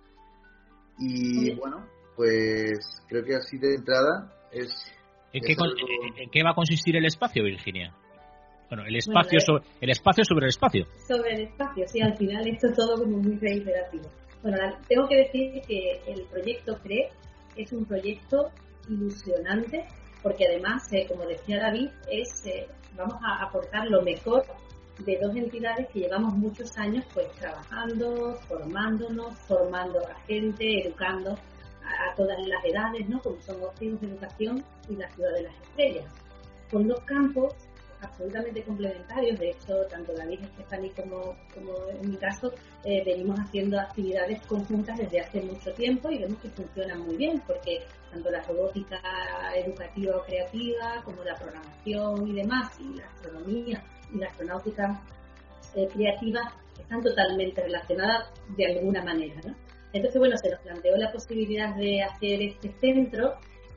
D: Y bueno, pues creo que así de entrada es...
A: ¿En,
D: es
A: qué,
D: algo...
A: ¿En qué va a consistir el espacio, Virginia? Bueno, el espacio, bueno, eh, sobre, el espacio sobre el espacio.
C: Sobre el espacio, sí, al final esto es todo como muy reiterativo. Bueno, tengo que decir que el proyecto C R E es un proyecto ilusionante, porque además, eh, como decía David, es eh, vamos a aportar lo mejor de dos entidades que llevamos muchos años pues trabajando, formándonos, formando a gente, educando a, a todas las edades, ¿no? Como son Optimus de Educación y la Ciudad de las Estrellas, con dos campos absolutamente complementarios. De hecho, tanto David, Stephanie como, como en mi caso, eh, venimos haciendo actividades conjuntas desde hace mucho tiempo y vemos que funcionan muy bien, porque tanto la robótica educativa o creativa como la programación y demás, y la astronomía y la astronáutica eh, creativa están totalmente relacionadas de alguna manera, ¿no? Entonces, bueno, se nos planteó la posibilidad de hacer este centro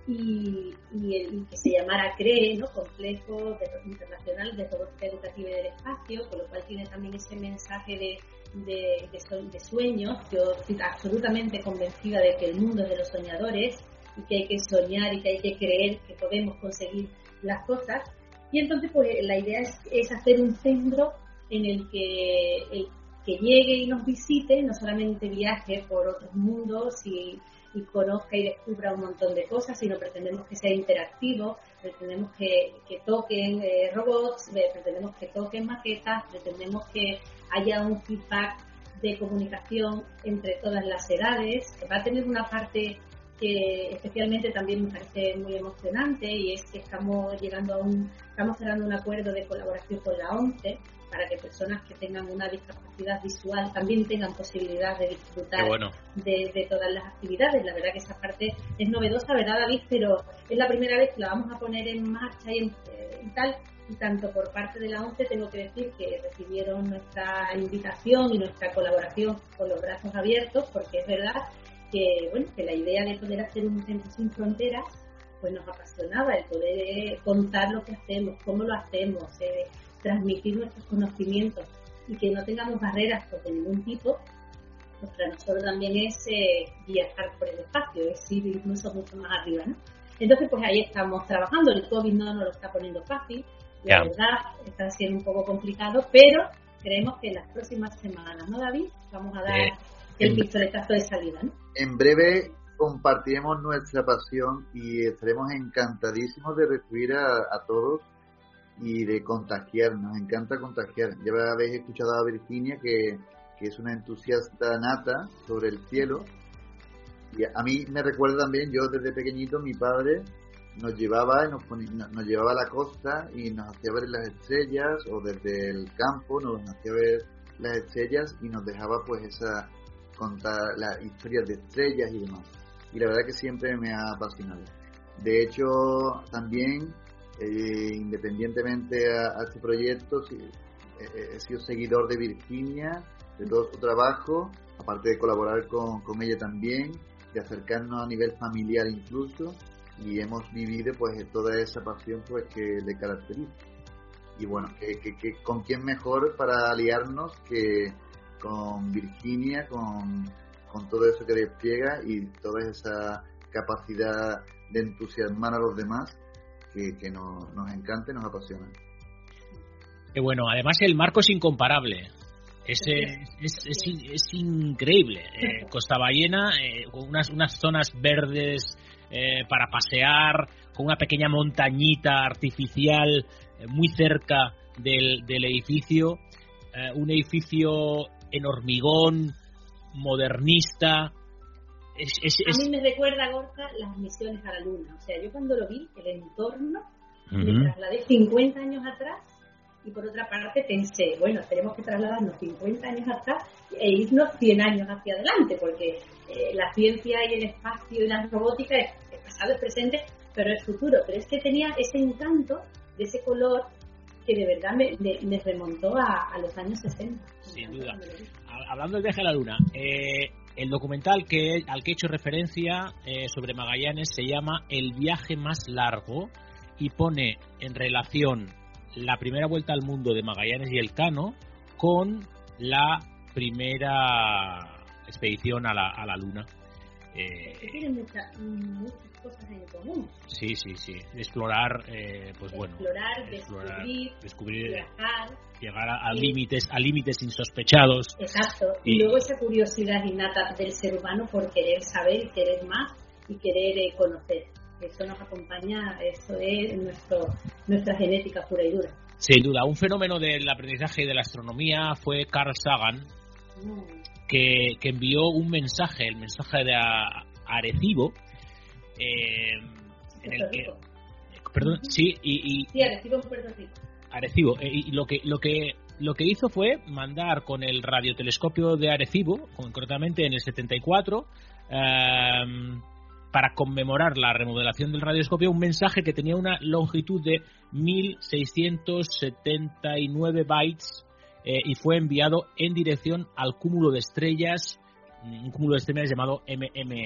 C: y, y, el, y que se llamara C R E, ¿no? Complejo de, Internacional de Robótica Educativa y del Espacio, con lo cual tiene también ese mensaje de, de, de, de sueños. Yo estoy absolutamente convencida de que el mundo es de los soñadores y que hay que soñar y que hay que creer que podemos conseguir las cosas. Y entonces pues la idea es, es hacer un centro en el que el que llegue y nos visite no solamente viaje por otros mundos y y conozca y descubra un montón de cosas, sino pretendemos que sea interactivo, pretendemos que, que toquen eh, robots, pretendemos que toquen maquetas, pretendemos que haya un feedback de comunicación entre todas las edades, que va a tener una parte que especialmente también me parece muy emocionante, y es que estamos llegando a un, estamos cerrando un acuerdo de colaboración con la ONCE para que personas que tengan una discapacidad visual también tengan posibilidad de disfrutar
A: bueno.
C: de, de todas las actividades. La verdad que esa parte es novedosa, ¿verdad, David? Pero es la primera vez que la vamos a poner en marcha y, en, eh, y tal, y tanto por parte de la ONCE tengo que decir que recibieron nuestra invitación y nuestra colaboración con los brazos abiertos, porque es verdad que, bueno, que la idea de poder hacer un centro sin fronteras pues nos apasionaba, el poder eh, contar lo que hacemos, cómo lo hacemos, eh, transmitir nuestros conocimientos y que no tengamos barreras pues, de ningún tipo. Pues para nosotros también es eh, viajar por el espacio, es ir incluso mucho más arriba, ¿no? Entonces pues ahí estamos trabajando. El COVID no nos lo está poniendo fácil, la yeah. verdad está siendo un poco complicado, pero creemos que en las próximas semanas, ¿no, David? Vamos a dar
A: Eh,
C: el
A: en-
C: pistoletazo de salida, ¿no?
D: En breve compartiremos nuestra pasión y estaremos encantadísimos de recibir a, a todos y de contagiar. Nos encanta contagiar. Ya habéis escuchado a Virginia, que, que es una entusiasta nata sobre el cielo. Y a mí me recuerda también, yo desde pequeñito, mi padre nos llevaba, nos, ponía, nos llevaba a la costa y nos hacía ver las estrellas, o desde el campo nos hacía ver las estrellas y nos dejaba pues esa contar las historias de estrellas y demás. Y la verdad que siempre me ha apasionado. De hecho, también, eh, independientemente a, a este proyecto, sí, he, he sido seguidor de Virginia, de todo su trabajo, aparte de colaborar con, con ella también, de acercarnos a nivel familiar incluso, y hemos vivido pues toda esa pasión pues que le caracteriza. Y bueno, que, que, que con quién mejor para aliarnos que con Virginia, con, con todo eso que despliega y toda esa capacidad de entusiasmar a los demás que, que nos, nos encanta y nos apasiona.
A: Que bueno, además el marco es incomparable. Es, es, es, es, es increíble. Eh, Costa Ballena, eh, con unas, unas zonas verdes eh, para pasear, con una pequeña montañita artificial eh, muy cerca del, del edificio. Eh, un edificio en hormigón, modernista. Es, es, es...
C: A mí me recuerda, Gorka, las misiones a la Luna. O sea, yo cuando lo vi, el entorno,
A: uh-huh.
C: me trasladé cincuenta años atrás. Y por otra parte pensé, bueno, tenemos que trasladarnos cincuenta años atrás e irnos cien años hacia adelante, porque eh, la ciencia y el espacio y la robótica es, es pasado, es presente, pero es futuro. Pero es que tenía ese encanto de ese color que de verdad me, me, me remontó a, a los años sesenta.
A: Sin duda. Hablando del viaje a la Luna, eh, el documental que al que he hecho referencia eh, sobre Magallanes se llama El viaje más largo y pone en relación la primera vuelta al mundo de Magallanes y Elcano con la primera expedición a la, a la Luna.
C: Eh, tienen muchas, muchas cosas en común.
A: Sí, sí, sí. Explorar, eh, pues bueno.
C: Explorar,
A: explorar
C: descubrir,
A: descubrir
C: viajar.
A: Llegar a, a límites, a límites insospechados.
C: Exacto. Y, y luego esa curiosidad innata del ser humano por querer saber y querer más y querer eh, conocer. Eso nos acompaña, eso es nuestro, nuestra genética pura y dura.
A: Sin duda, un fenómeno del aprendizaje y de la astronomía fue Carl Sagan, mm. que, que envió un mensaje, el mensaje de Arecibo, eh, en el que, perdón, uh-huh. sí, y, y
C: sí, Arecibo en Puerto Rico.
A: Arecibo, eh, y lo que, lo que lo que hizo fue mandar con el radiotelescopio de Arecibo, concretamente en el setenta y cuatro, eh, para conmemorar la remodelación del radioscopio, un mensaje que tenía una longitud de mil seiscientos setenta y nueve bytes eh, y fue enviado en dirección al cúmulo de estrellas, un cúmulo de estrellas llamado M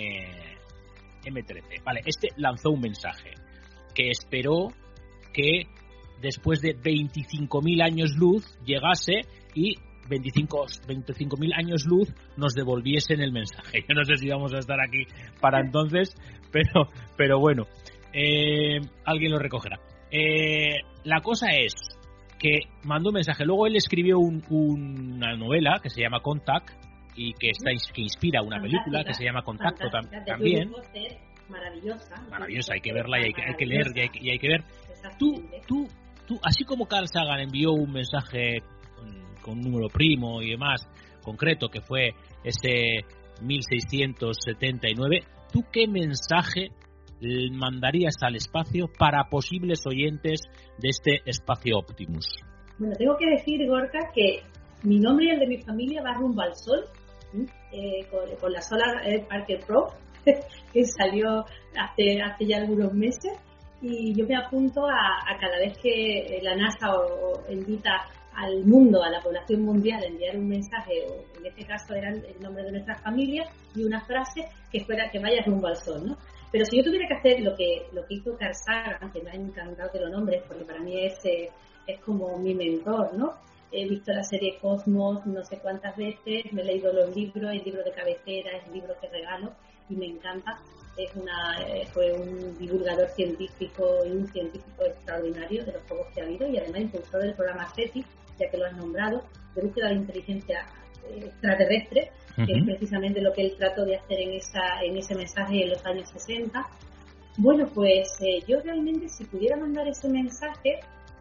A: M trece. Vale, este lanzó un mensaje que esperó que después de veinticinco mil años luz llegase y veinticinco mil años luz nos devolviesen el mensaje. Yo no sé si vamos a estar aquí para entonces, pero, pero bueno, eh, alguien lo recogerá. Eh, la cosa es que mandó un mensaje. Luego él escribió un, una novela que se llama Contact y que está que inspira una película que se llama Contacto tam, también.
C: Maravillosa.
A: Maravillosa, hay que verla y hay que, hay que leer y hay que, y hay que ver. Tú, tú, tú, así como Carl Sagan envió un mensaje con un número primo y demás concreto que fue ese mil seiscientos setenta y nueve, ¿tú qué mensaje mandarías al espacio para posibles oyentes de este Espacio Optimus?
C: Bueno, tengo que decir, Gorka, que mi nombre y el de mi familia va rumbo al sol, eh, con, con la Solar Parker Probe que salió hace, hace ya algunos meses, y yo me apunto a, a cada vez que la NASA o, o invita al mundo, a la población mundial, a enviar un mensaje, o en este caso era el nombre de nuestra familia y una frase que fuera que vaya rumbo al sol, ¿no? Pero si yo tuviera que hacer lo que lo que hizo Carl Sagan, que me ha encantado que lo nombres, porque para mí es, eh, es como mi mentor, ¿no? He visto la serie Cosmos no sé cuántas veces, me he leído los libros, el libro de cabecera, es el libro que regalo y me encanta. Es una, eh, fue un divulgador científico y un científico extraordinario de los pocos que ha habido, y además impulsor del programa SETI, ya que lo has nombrado, de búsqueda de inteligencia extraterrestre, uh-huh. que es precisamente lo que él trató de hacer en esa en ese mensaje en los años sesenta. Bueno, pues eh, yo realmente, si pudiera mandar ese mensaje,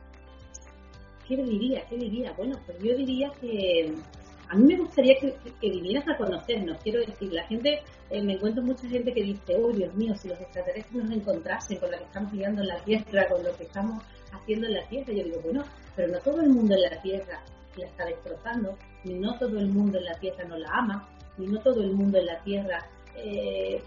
C: ¿qué diría? ¿Qué diría? Bueno, pues yo diría que a mí me gustaría que, que, que vinieras a conocernos. Quiero decir, la gente, eh, me encuentro mucha gente que dice, oh Dios mío, si los extraterrestres nos encontrasen con lo que estamos liando en la Tierra, con lo que estamos haciendo en la Tierra. Yo digo, bueno, pero no todo el mundo en la Tierra la está destrozando, ni no todo el mundo en la Tierra no la ama, ni no todo el mundo en la Tierra... Eh,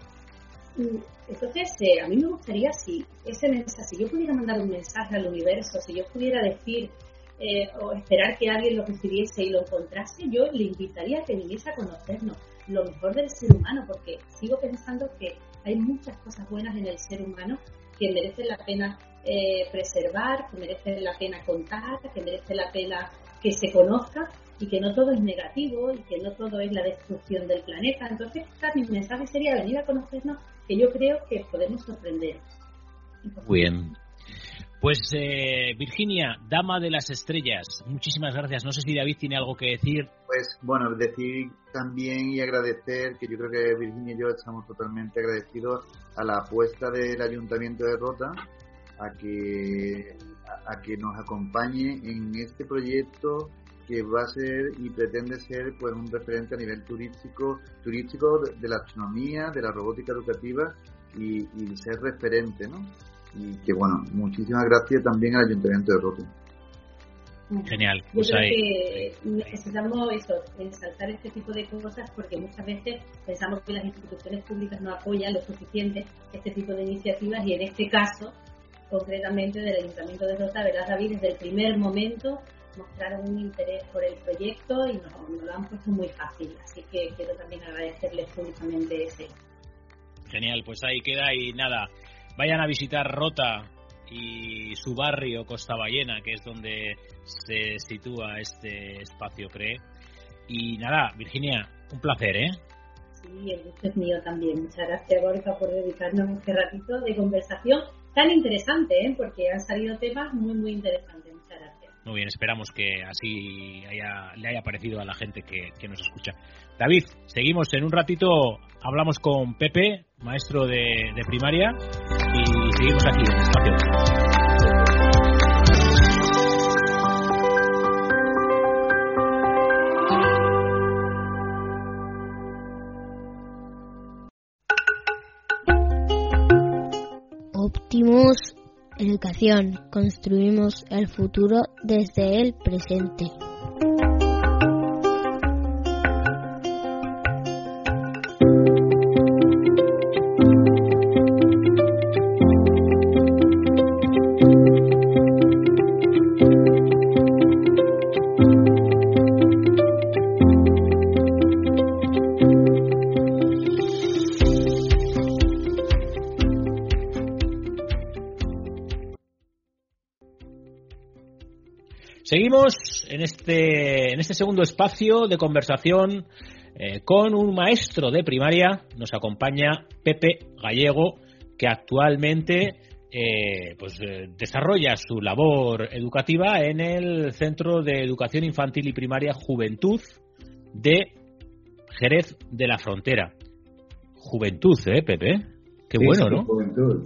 C: entonces, eh, a mí me gustaría, si ese mensaje, si yo pudiera mandar un mensaje al universo, si yo pudiera decir eh, o esperar que alguien lo recibiese y lo encontrase, yo le invitaría a que viniese a conocernos lo mejor del ser humano, porque sigo pensando que hay muchas cosas buenas en el ser humano que merecen la pena eh, preservar, que merecen la pena contar, que merece la pena que se conozca, y que no todo es negativo y que no todo es la destrucción del planeta. Entonces, mi mensaje sería venir a conocernos, que yo creo que podemos sorprender.
A: Muy bien. Pues eh, Virginia, Dama de las Estrellas, muchísimas gracias. No sé si David tiene algo que decir.
D: Pues bueno, decir también y agradecer, que yo creo que Virginia y yo estamos totalmente agradecidos a la apuesta del Ayuntamiento de Rota a que, a, a que nos acompañe en este proyecto que va a ser y pretende ser pues un referente a nivel turístico turístico de, de la astronomía, de la robótica educativa y, y ser referente, ¿no? Y que bueno, muchísimas gracias también al Ayuntamiento de Rota.
A: Genial.
C: Yo
A: pues
C: creo
A: ahí,
C: que necesitamos eso, ensalzar este tipo de cosas, porque muchas veces pensamos que las instituciones públicas no apoyan lo suficiente este tipo de iniciativas, y en este caso, concretamente del Ayuntamiento de Rota, ¿verdad, David? Desde el primer momento mostraron un interés por el proyecto y nos, nos lo han puesto muy fácil, así que quiero también agradecerles públicamente ese.
A: Genial, pues ahí queda. Y nada, vayan a visitar Rota y su barrio Costa Ballena, que es donde se sitúa este espacio C R E E. Y nada, Virginia, un placer, ¿eh?
C: Sí, el gusto es mío también. Muchas gracias, Borja, por dedicarnos este ratito de conversación tan interesante, ¿eh? Porque han salido temas muy, muy interesantes. Muchas gracias.
A: Muy bien, esperamos que así haya, le haya parecido a la gente que, que nos escucha. David, seguimos en un ratito, hablamos con Pepe, maestro de, de primaria, y seguimos aquí en Espacio.
B: Optimus Educación. Construimos el futuro desde el presente.
A: Seguimos en este, en este segundo espacio de conversación eh, con un maestro de primaria. Nos acompaña Pepe Gallego, que actualmente eh, pues, eh, desarrolla su labor educativa en el Centro de Educación Infantil y Primaria Juventud de Jerez de la Frontera. Juventud, ¿eh, Pepe? Qué sí, bueno, sí, ¿no?
E: Juventud.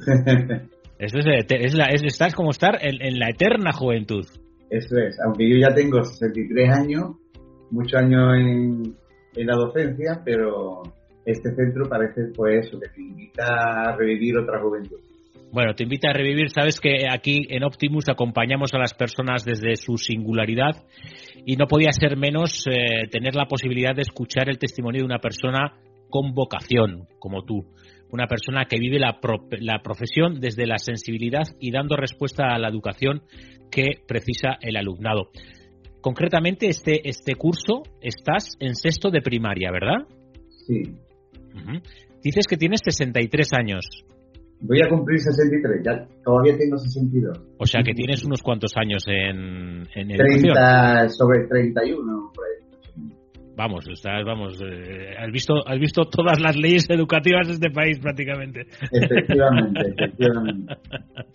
A: Eso es, es, la, es estás como estar en, en la eterna juventud.
E: Eso es, aunque yo ya tengo sesenta y tres años, muchos años en, en la docencia, pero este centro parece pues eso, que te invita a revivir otra juventud.
A: Bueno, te invita a revivir, sabes que aquí en Optimus acompañamos a las personas desde su singularidad y no podía ser menos eh, tener la posibilidad de escuchar el testimonio de una persona con vocación, como tú. Una persona que vive la, pro, la profesión desde la sensibilidad y dando respuesta a la educación que precisa el alumnado. Concretamente, este, este curso estás en sexto de primaria, ¿verdad?
E: Sí.
A: Uh-huh. Dices que tienes sesenta y tres años.
E: Voy a cumplir sesenta y tres, ya todavía tengo sesenta y dos.
A: O sea que tienes unos cuantos años en, en
E: educación. treinta, sobre treinta y uno, por ahí.
A: Vamos, estás, vamos, eh, has visto, has visto todas las leyes educativas de este país prácticamente.
E: Efectivamente, efectivamente.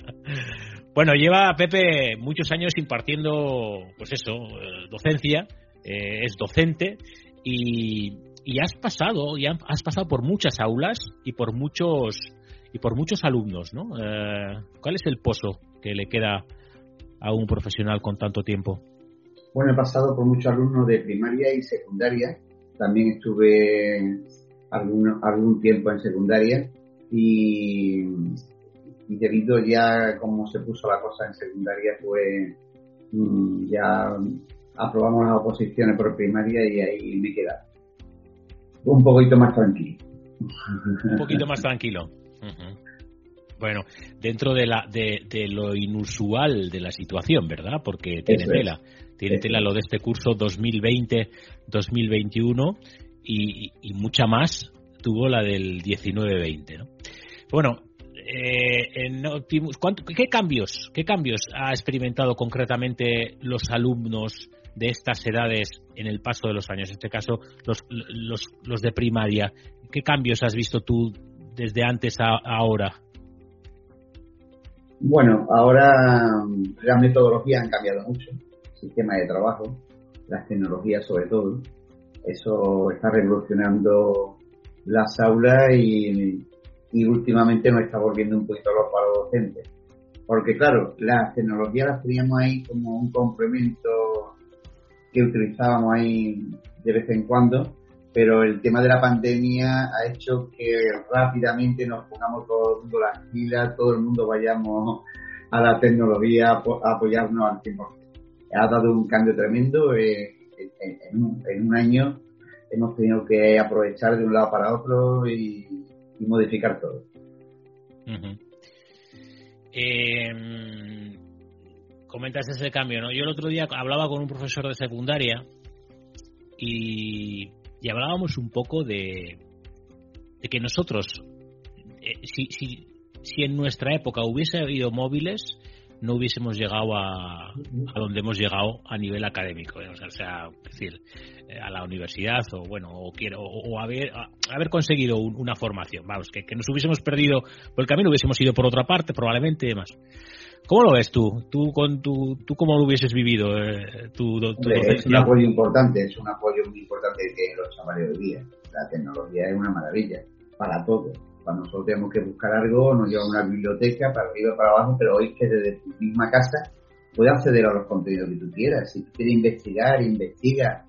A: Bueno, lleva Pepe muchos años impartiendo, pues eso, docencia eh, es docente y, y has pasado, y has pasado por muchas aulas y por muchos y por muchos alumnos, ¿no? Eh, ¿Cuál es el pozo que le queda a un profesional con tanto tiempo?
E: Bueno, he pasado por muchos alumnos de primaria y secundaria. También estuve algún, algún tiempo en secundaria y, y debido ya como se puso la cosa en secundaria, pues ya aprobamos las oposiciones por primaria y ahí me queda un poquito más tranquilo.
A: Un poquito más tranquilo. Uh-huh. Bueno, dentro de la de, de lo inusual de la situación, ¿verdad? Porque tiene Eso tela, es. tiene Eso tela lo de este curso dos mil veinte dos mil veintiuno y, y mucha más tuvo la del diecinueve veinte, ¿no? Bueno, eh, en Optimus, ¿cuánto, ¿qué cambios, qué cambios ha experimentado concretamente los alumnos de estas edades en el paso de los años? En este caso, los los, los de primaria. ¿Qué cambios has visto tú desde antes a ahora?
E: Bueno, ahora las metodologías han cambiado mucho, el sistema de trabajo, las tecnologías sobre todo. Eso está revolucionando las aulas y, y últimamente nos está volviendo un poquito loco a los docentes. Porque claro, las tecnologías las teníamos ahí como un complemento que utilizábamos ahí de vez en cuando, pero el tema de la pandemia ha hecho que rápidamente nos pongamos todo el mundo las pilas, todo el mundo vayamos a la tecnología a apoyarnos al cien por ciento. Ha dado un cambio tremendo. Eh, en, en, un, en un año hemos tenido que aprovechar de un lado para otro y, y modificar todo.
A: Uh-huh. Eh, comentas ese cambio, ¿no? Yo el otro día hablaba con un profesor de secundaria y Y hablábamos un poco de, de que nosotros, eh, si, si, si en nuestra época hubiese habido móviles, no hubiésemos llegado a, a donde hemos llegado a nivel académico, ¿eh? O sea, es decir, eh, a la universidad o bueno, o quiero o, o haber a, haber conseguido un, una formación, vamos, que, que nos hubiésemos perdido por el camino, hubiésemos ido por otra parte probablemente y demás. ¿Cómo lo ves tú? ¿Tú con tu, tú cómo lo hubieses vivido? Eh, tu, tu
E: Hombre, es un apoyo importante, es un apoyo muy importante que los chavales hoy día. La tecnología es una maravilla para todos. Cuando nosotros tenemos que buscar algo, nos lleva a una biblioteca para arriba y para abajo, pero hoy que desde tu misma casa puedes acceder a los contenidos que tú quieras. Si tú quieres investigar, investiga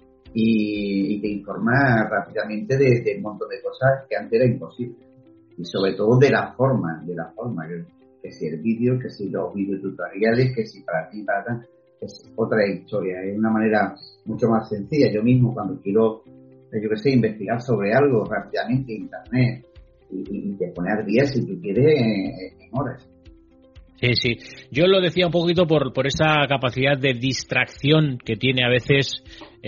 E: y, y te informas rápidamente de, de un montón de cosas que antes era imposible. Y sobre todo de la forma, de la forma que que si el vídeo, que si los videotutoriales, que si para ti, para tal, es otra historia, es una manera mucho más sencilla. Yo mismo cuando quiero, yo que sé, investigar sobre algo rápidamente en internet y, y te pones al día si tú quieres en, en horas.
A: Sí, sí. Yo lo decía un poquito por, por esa capacidad de distracción que tiene a veces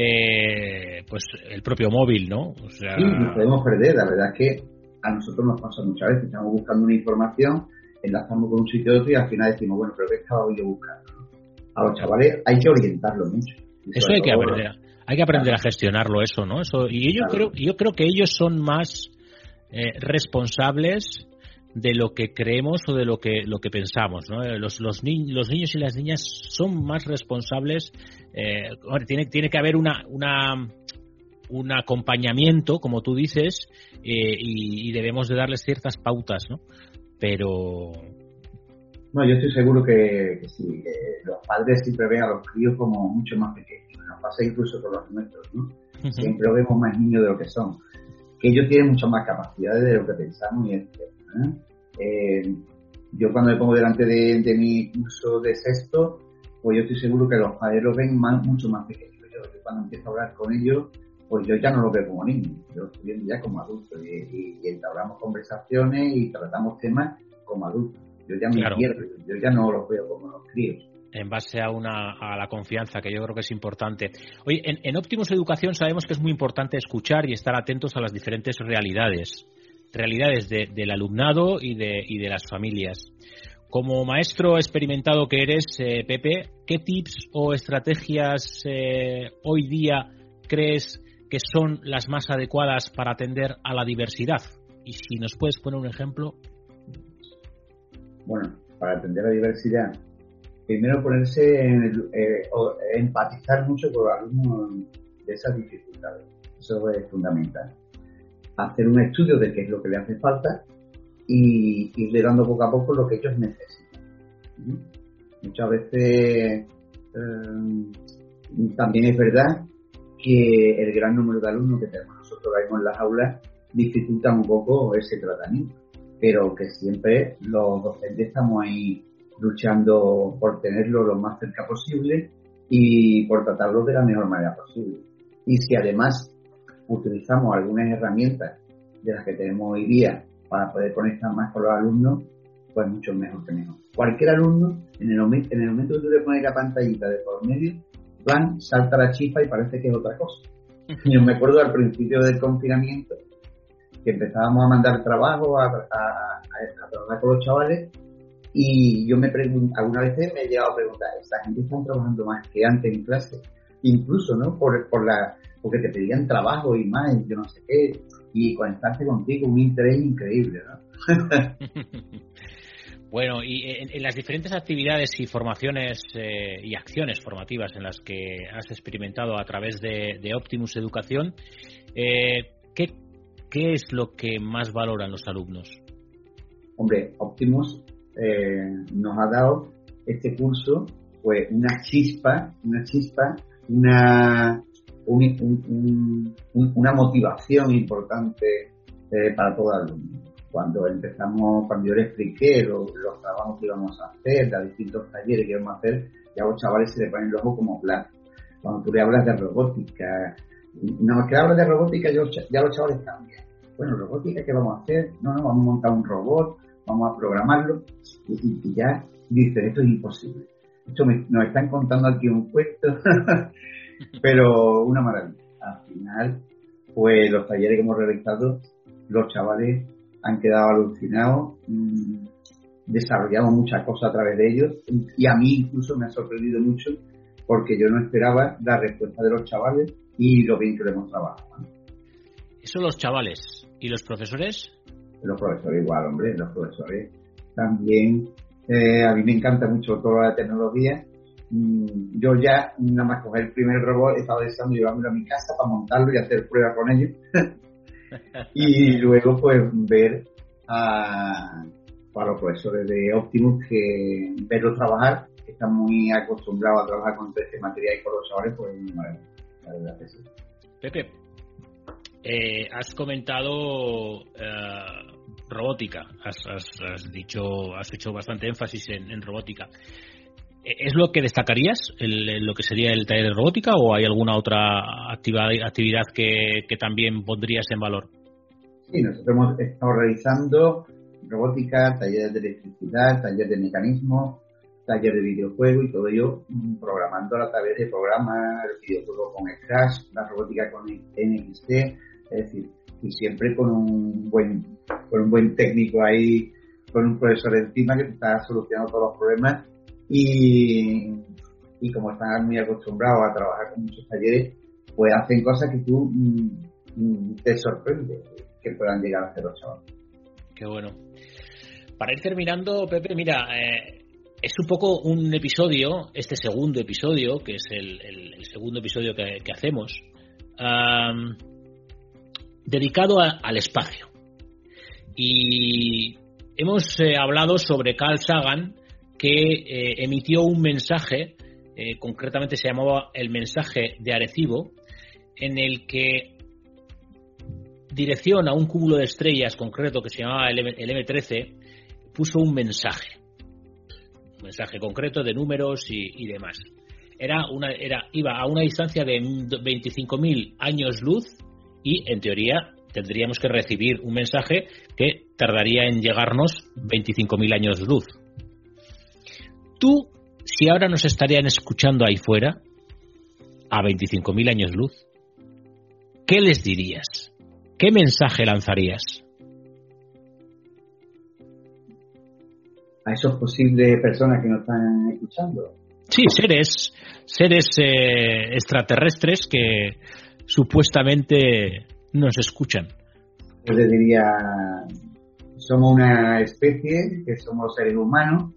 A: eh, pues el propio móvil, ¿no? O sea...
E: Sí, nos podemos perder. La verdad es que a nosotros nos pasa muchas veces. Estamos buscando una información, enlazamos con un sitio y otro y al final decimos, bueno, pero ¿qué estaba yo buscando? A los chavales hay que orientarlos mucho.
A: Eso hay que aprender, hay que aprender claro. a gestionarlo eso, ¿no? Eso, y yo claro. creo, yo creo que ellos son más eh, responsables de lo que creemos o de lo que lo que pensamos, ¿no? Los los, ni, los niños y las niñas son más responsables. Eh, tiene tiene que haber una una un acompañamiento, como tú dices, eh, y, y debemos de darles ciertas pautas, ¿no? Pero...
E: No, yo estoy seguro que, que sí, que los padres siempre ven a los críos como mucho más pequeños. Nos pasa incluso con los nuestros, ¿no? Uh-huh. Siempre los vemos más niños de lo que son. Que ellos tienen muchas más capacidades de lo que pensamos y etcétera, ¿eh? Eh, yo cuando me pongo delante de, de mi curso de sexto, pues yo estoy seguro que los padres los ven más, mucho más pequeños. Yo, yo cuando empiezo a hablar con ellos, pues yo ya no los veo como niños, yo los estoy viendo ya como adultos y, y, y entablamos conversaciones y tratamos temas como adultos. Yo ya me claro. pierdo, yo ya no los veo como los críos.
A: En base a una a la confianza, que yo creo que es importante. Oye, en, en Optimus Educación sabemos que es muy importante escuchar y estar atentos a las diferentes realidades, realidades de, del alumnado y de, y de las familias. Como maestro experimentado que eres, eh, Pepe, ¿qué tips o estrategias eh, hoy día crees que son las más adecuadas para atender a la diversidad? Y si nos puedes poner un ejemplo.
E: Bueno, para atender a la diversidad, primero ponerse en el, eh, o empatizar mucho con los alumnos de esas dificultades. Eso es fundamental. Hacer un estudio de qué es lo que le hace falta y irle dando poco a poco lo que ellos necesitan. ¿Sí? Muchas veces eh, también es verdad que el gran número de alumnos que tenemos nosotros ahí en las aulas dificultan un poco ese tratamiento, pero que siempre los docentes estamos ahí luchando por tenerlo lo más cerca posible y por tratarlo de la mejor manera posible. Y si además utilizamos algunas herramientas de las que tenemos hoy día para poder conectar más con los alumnos, pues mucho mejor que mejor. Cualquier alumno, en el, momento, en el momento que tú le pones la pantallita de por medio, van, salta la chispa y parece que es otra cosa. Yo me acuerdo al principio del confinamiento que empezábamos a mandar trabajo a, a, a, a trabajar con los chavales y yo me pregunto, alguna vez me he llegado a preguntar, ¿esta gente está trabajando más que antes en clase? Incluso, ¿no? Por, por la, porque te pedían trabajo y más, yo no sé qué, y conectarse contigo, un interés increíble, ¿no?
A: Bueno, y en, en las diferentes actividades y formaciones eh, y acciones formativas en las que has experimentado a través de, de Optimus Educación, eh, ¿qué, ¿qué es lo que más valoran los alumnos? Hombre, Optimus eh, nos ha dado este curso pues una chispa, una chispa, una un, un, un, una motivación importante eh, para todo alumno. Cuando empezamos, cuando yo le expliqué los, los trabajos que íbamos a hacer, los distintos talleres que íbamos a hacer, ya a los chavales se les ponen los ojos como platos. Cuando tú le hablas de robótica, nada más que hablas de robótica, ya, ya los chavales cambian. Bueno, robótica, ¿qué vamos a hacer? No, no, vamos a montar un robot, vamos a programarlo, y, y, y ya dicen, esto es imposible. Esto me, nos están contando aquí un cuento, pero una maravilla. Al final, pues los talleres que hemos realizado, los chavales han quedado alucinados, mmm, desarrollamos muchas cosas a través de ellos y a mí incluso me ha sorprendido mucho porque yo no esperaba la respuesta de los chavales y lo bien que lo hemos trabajado, ¿no? ¿Eso los chavales? ¿Y los profesores? Los profesores igual, hombre, los profesores también. Eh, a mí me encanta mucho toda la tecnología. Mm, yo ya, nada más coger el primer robot, he estado deseando llevármelo a mi casa para montarlo y hacer pruebas con ellos. Y luego pues ver a, a los profesores de Optimus, que verlos trabajar, que están muy acostumbrados a trabajar con este material y con los chavales, pues bueno, la verdad que sí. Pepe, eh, has comentado eh, robótica, has, has, has dicho, has hecho bastante énfasis en, en robótica. ¿Es lo que destacarías, el, lo que sería el taller de robótica, o hay alguna otra actividad, actividad que, que también pondrías en valor? Sí, nosotros hemos estado realizando robótica, talleres de electricidad, talleres de mecanismos, talleres de videojuegos y todo ello programando a través de programas, el videojuego con Scratch, la robótica con N X T, es decir, y siempre con un buen, con un buen técnico ahí, con un profesor encima que te está solucionando todos los problemas. Y, y como están muy acostumbrados a trabajar con muchos talleres, pues hacen cosas que tú mm, te sorprende que puedan llegar a hacer los chavales. Qué bueno. Para ir terminando, Pepe, mira, eh, es un poco un episodio, este segundo episodio, que es el, el, el segundo episodio que, que hacemos, um, dedicado a, al espacio. Y hemos eh, hablado sobre Carl Sagan, que eh, emitió un mensaje, eh, concretamente se llamaba el mensaje de Arecibo, en el que dirección a un cúmulo de estrellas concreto que se llamaba el M trece, puso un mensaje, un mensaje concreto de números y, y demás. Era una, era, iba a una distancia de veinticinco mil años luz y, en teoría, tendríamos que recibir un mensaje que tardaría en llegarnos veinticinco mil años luz. Tú, si ahora nos estarían escuchando ahí fuera, a veinticinco mil años luz, ¿qué les dirías? ¿Qué mensaje lanzarías? A esos posibles personas que nos están escuchando. Sí, seres, seres eh, extraterrestres que supuestamente nos escuchan. Yo les diría, somos una especie, que somos seres humanos,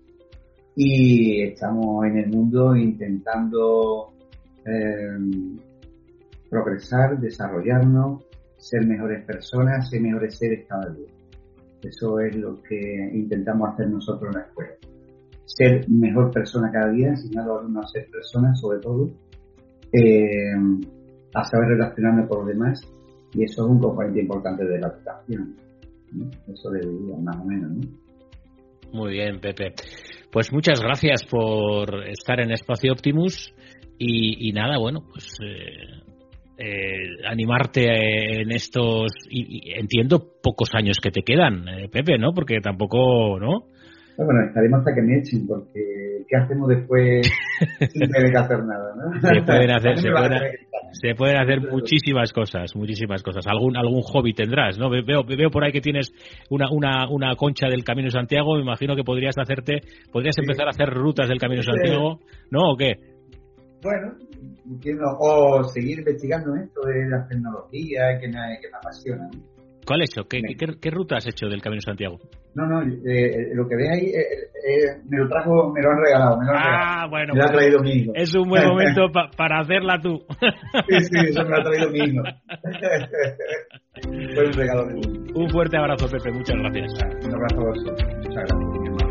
A: y estamos en el mundo intentando eh,
E: progresar, desarrollarnos, ser mejores personas, ser mejores seres cada día. Eso es lo que intentamos hacer nosotros en la escuela. Ser mejor persona cada día, enseñar a los alumnos a ser personas, sobre todo, eh, a saber relacionarme con los demás, y eso es un componente importante de la educación, ¿no? Eso le diría, más o menos, ¿no?
A: Muy bien, Pepe. Pues muchas gracias por estar en Espacio Optimus y, y nada, bueno, pues eh, eh, animarte en estos, y, y entiendo, pocos años que te quedan, eh, Pepe, ¿no? Porque tampoco, ¿no?
E: Bueno, estaremos hasta que me echen, porque ¿qué hacemos después sin tener que hacer nada, ¿no?
A: Se pueden hacer, se pueden, se pueden hacer muchísimas cosas, muchísimas cosas. Algún algún hobby tendrás, ¿no? Veo veo por ahí que tienes una una una concha del Camino de Santiago. Me imagino que podrías hacerte, podrías sí. empezar a hacer rutas del Camino de Santiago, ¿no? ¿O qué?
E: Bueno, entiendo, o seguir investigando esto de las tecnologías que me, que me apasiona, ¿no?
A: ¿Cuál has hecho? ¿Qué, qué, ¿Qué ruta has hecho del Camino de Santiago?
E: No, no, eh, lo que ve ahí eh, eh, me lo trajo, me lo han regalado. Me lo han
A: ah,
E: regalado.
A: bueno.
E: Me lo ha traído mi hijo.
A: Es un buen momento pa, para hacerla tú.
E: Sí, sí, eso me lo ha traído mi hijo. Fue un regalo de mí.
A: Un fuerte abrazo, Pepe. Muchas gracias.
E: Un abrazo a vosotros. Muchas gracias, mi hermano.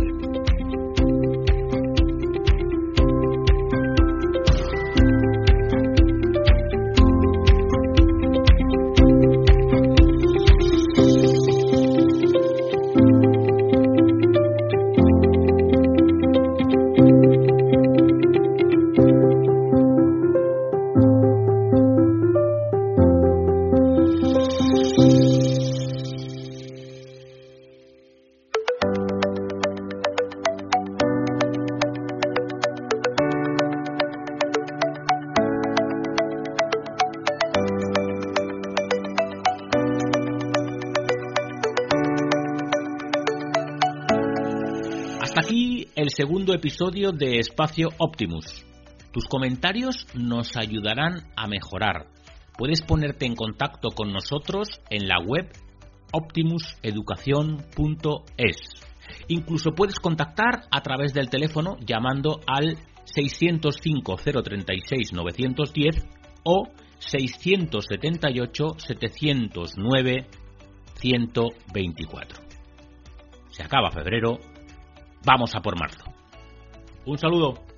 A: El segundo episodio de Espacio Optimus. Tus comentarios nos ayudarán a mejorar. Puedes ponerte en contacto con nosotros en la web optimus educación punto es. Incluso puedes contactar a través del teléfono llamando al seiscientos cinco, cero treinta y seis, novecientos diez o seiscientos setenta y ocho, setecientos nueve, ciento veinticuatro. Se acaba febrero. Vamos a por marzo. Un saludo.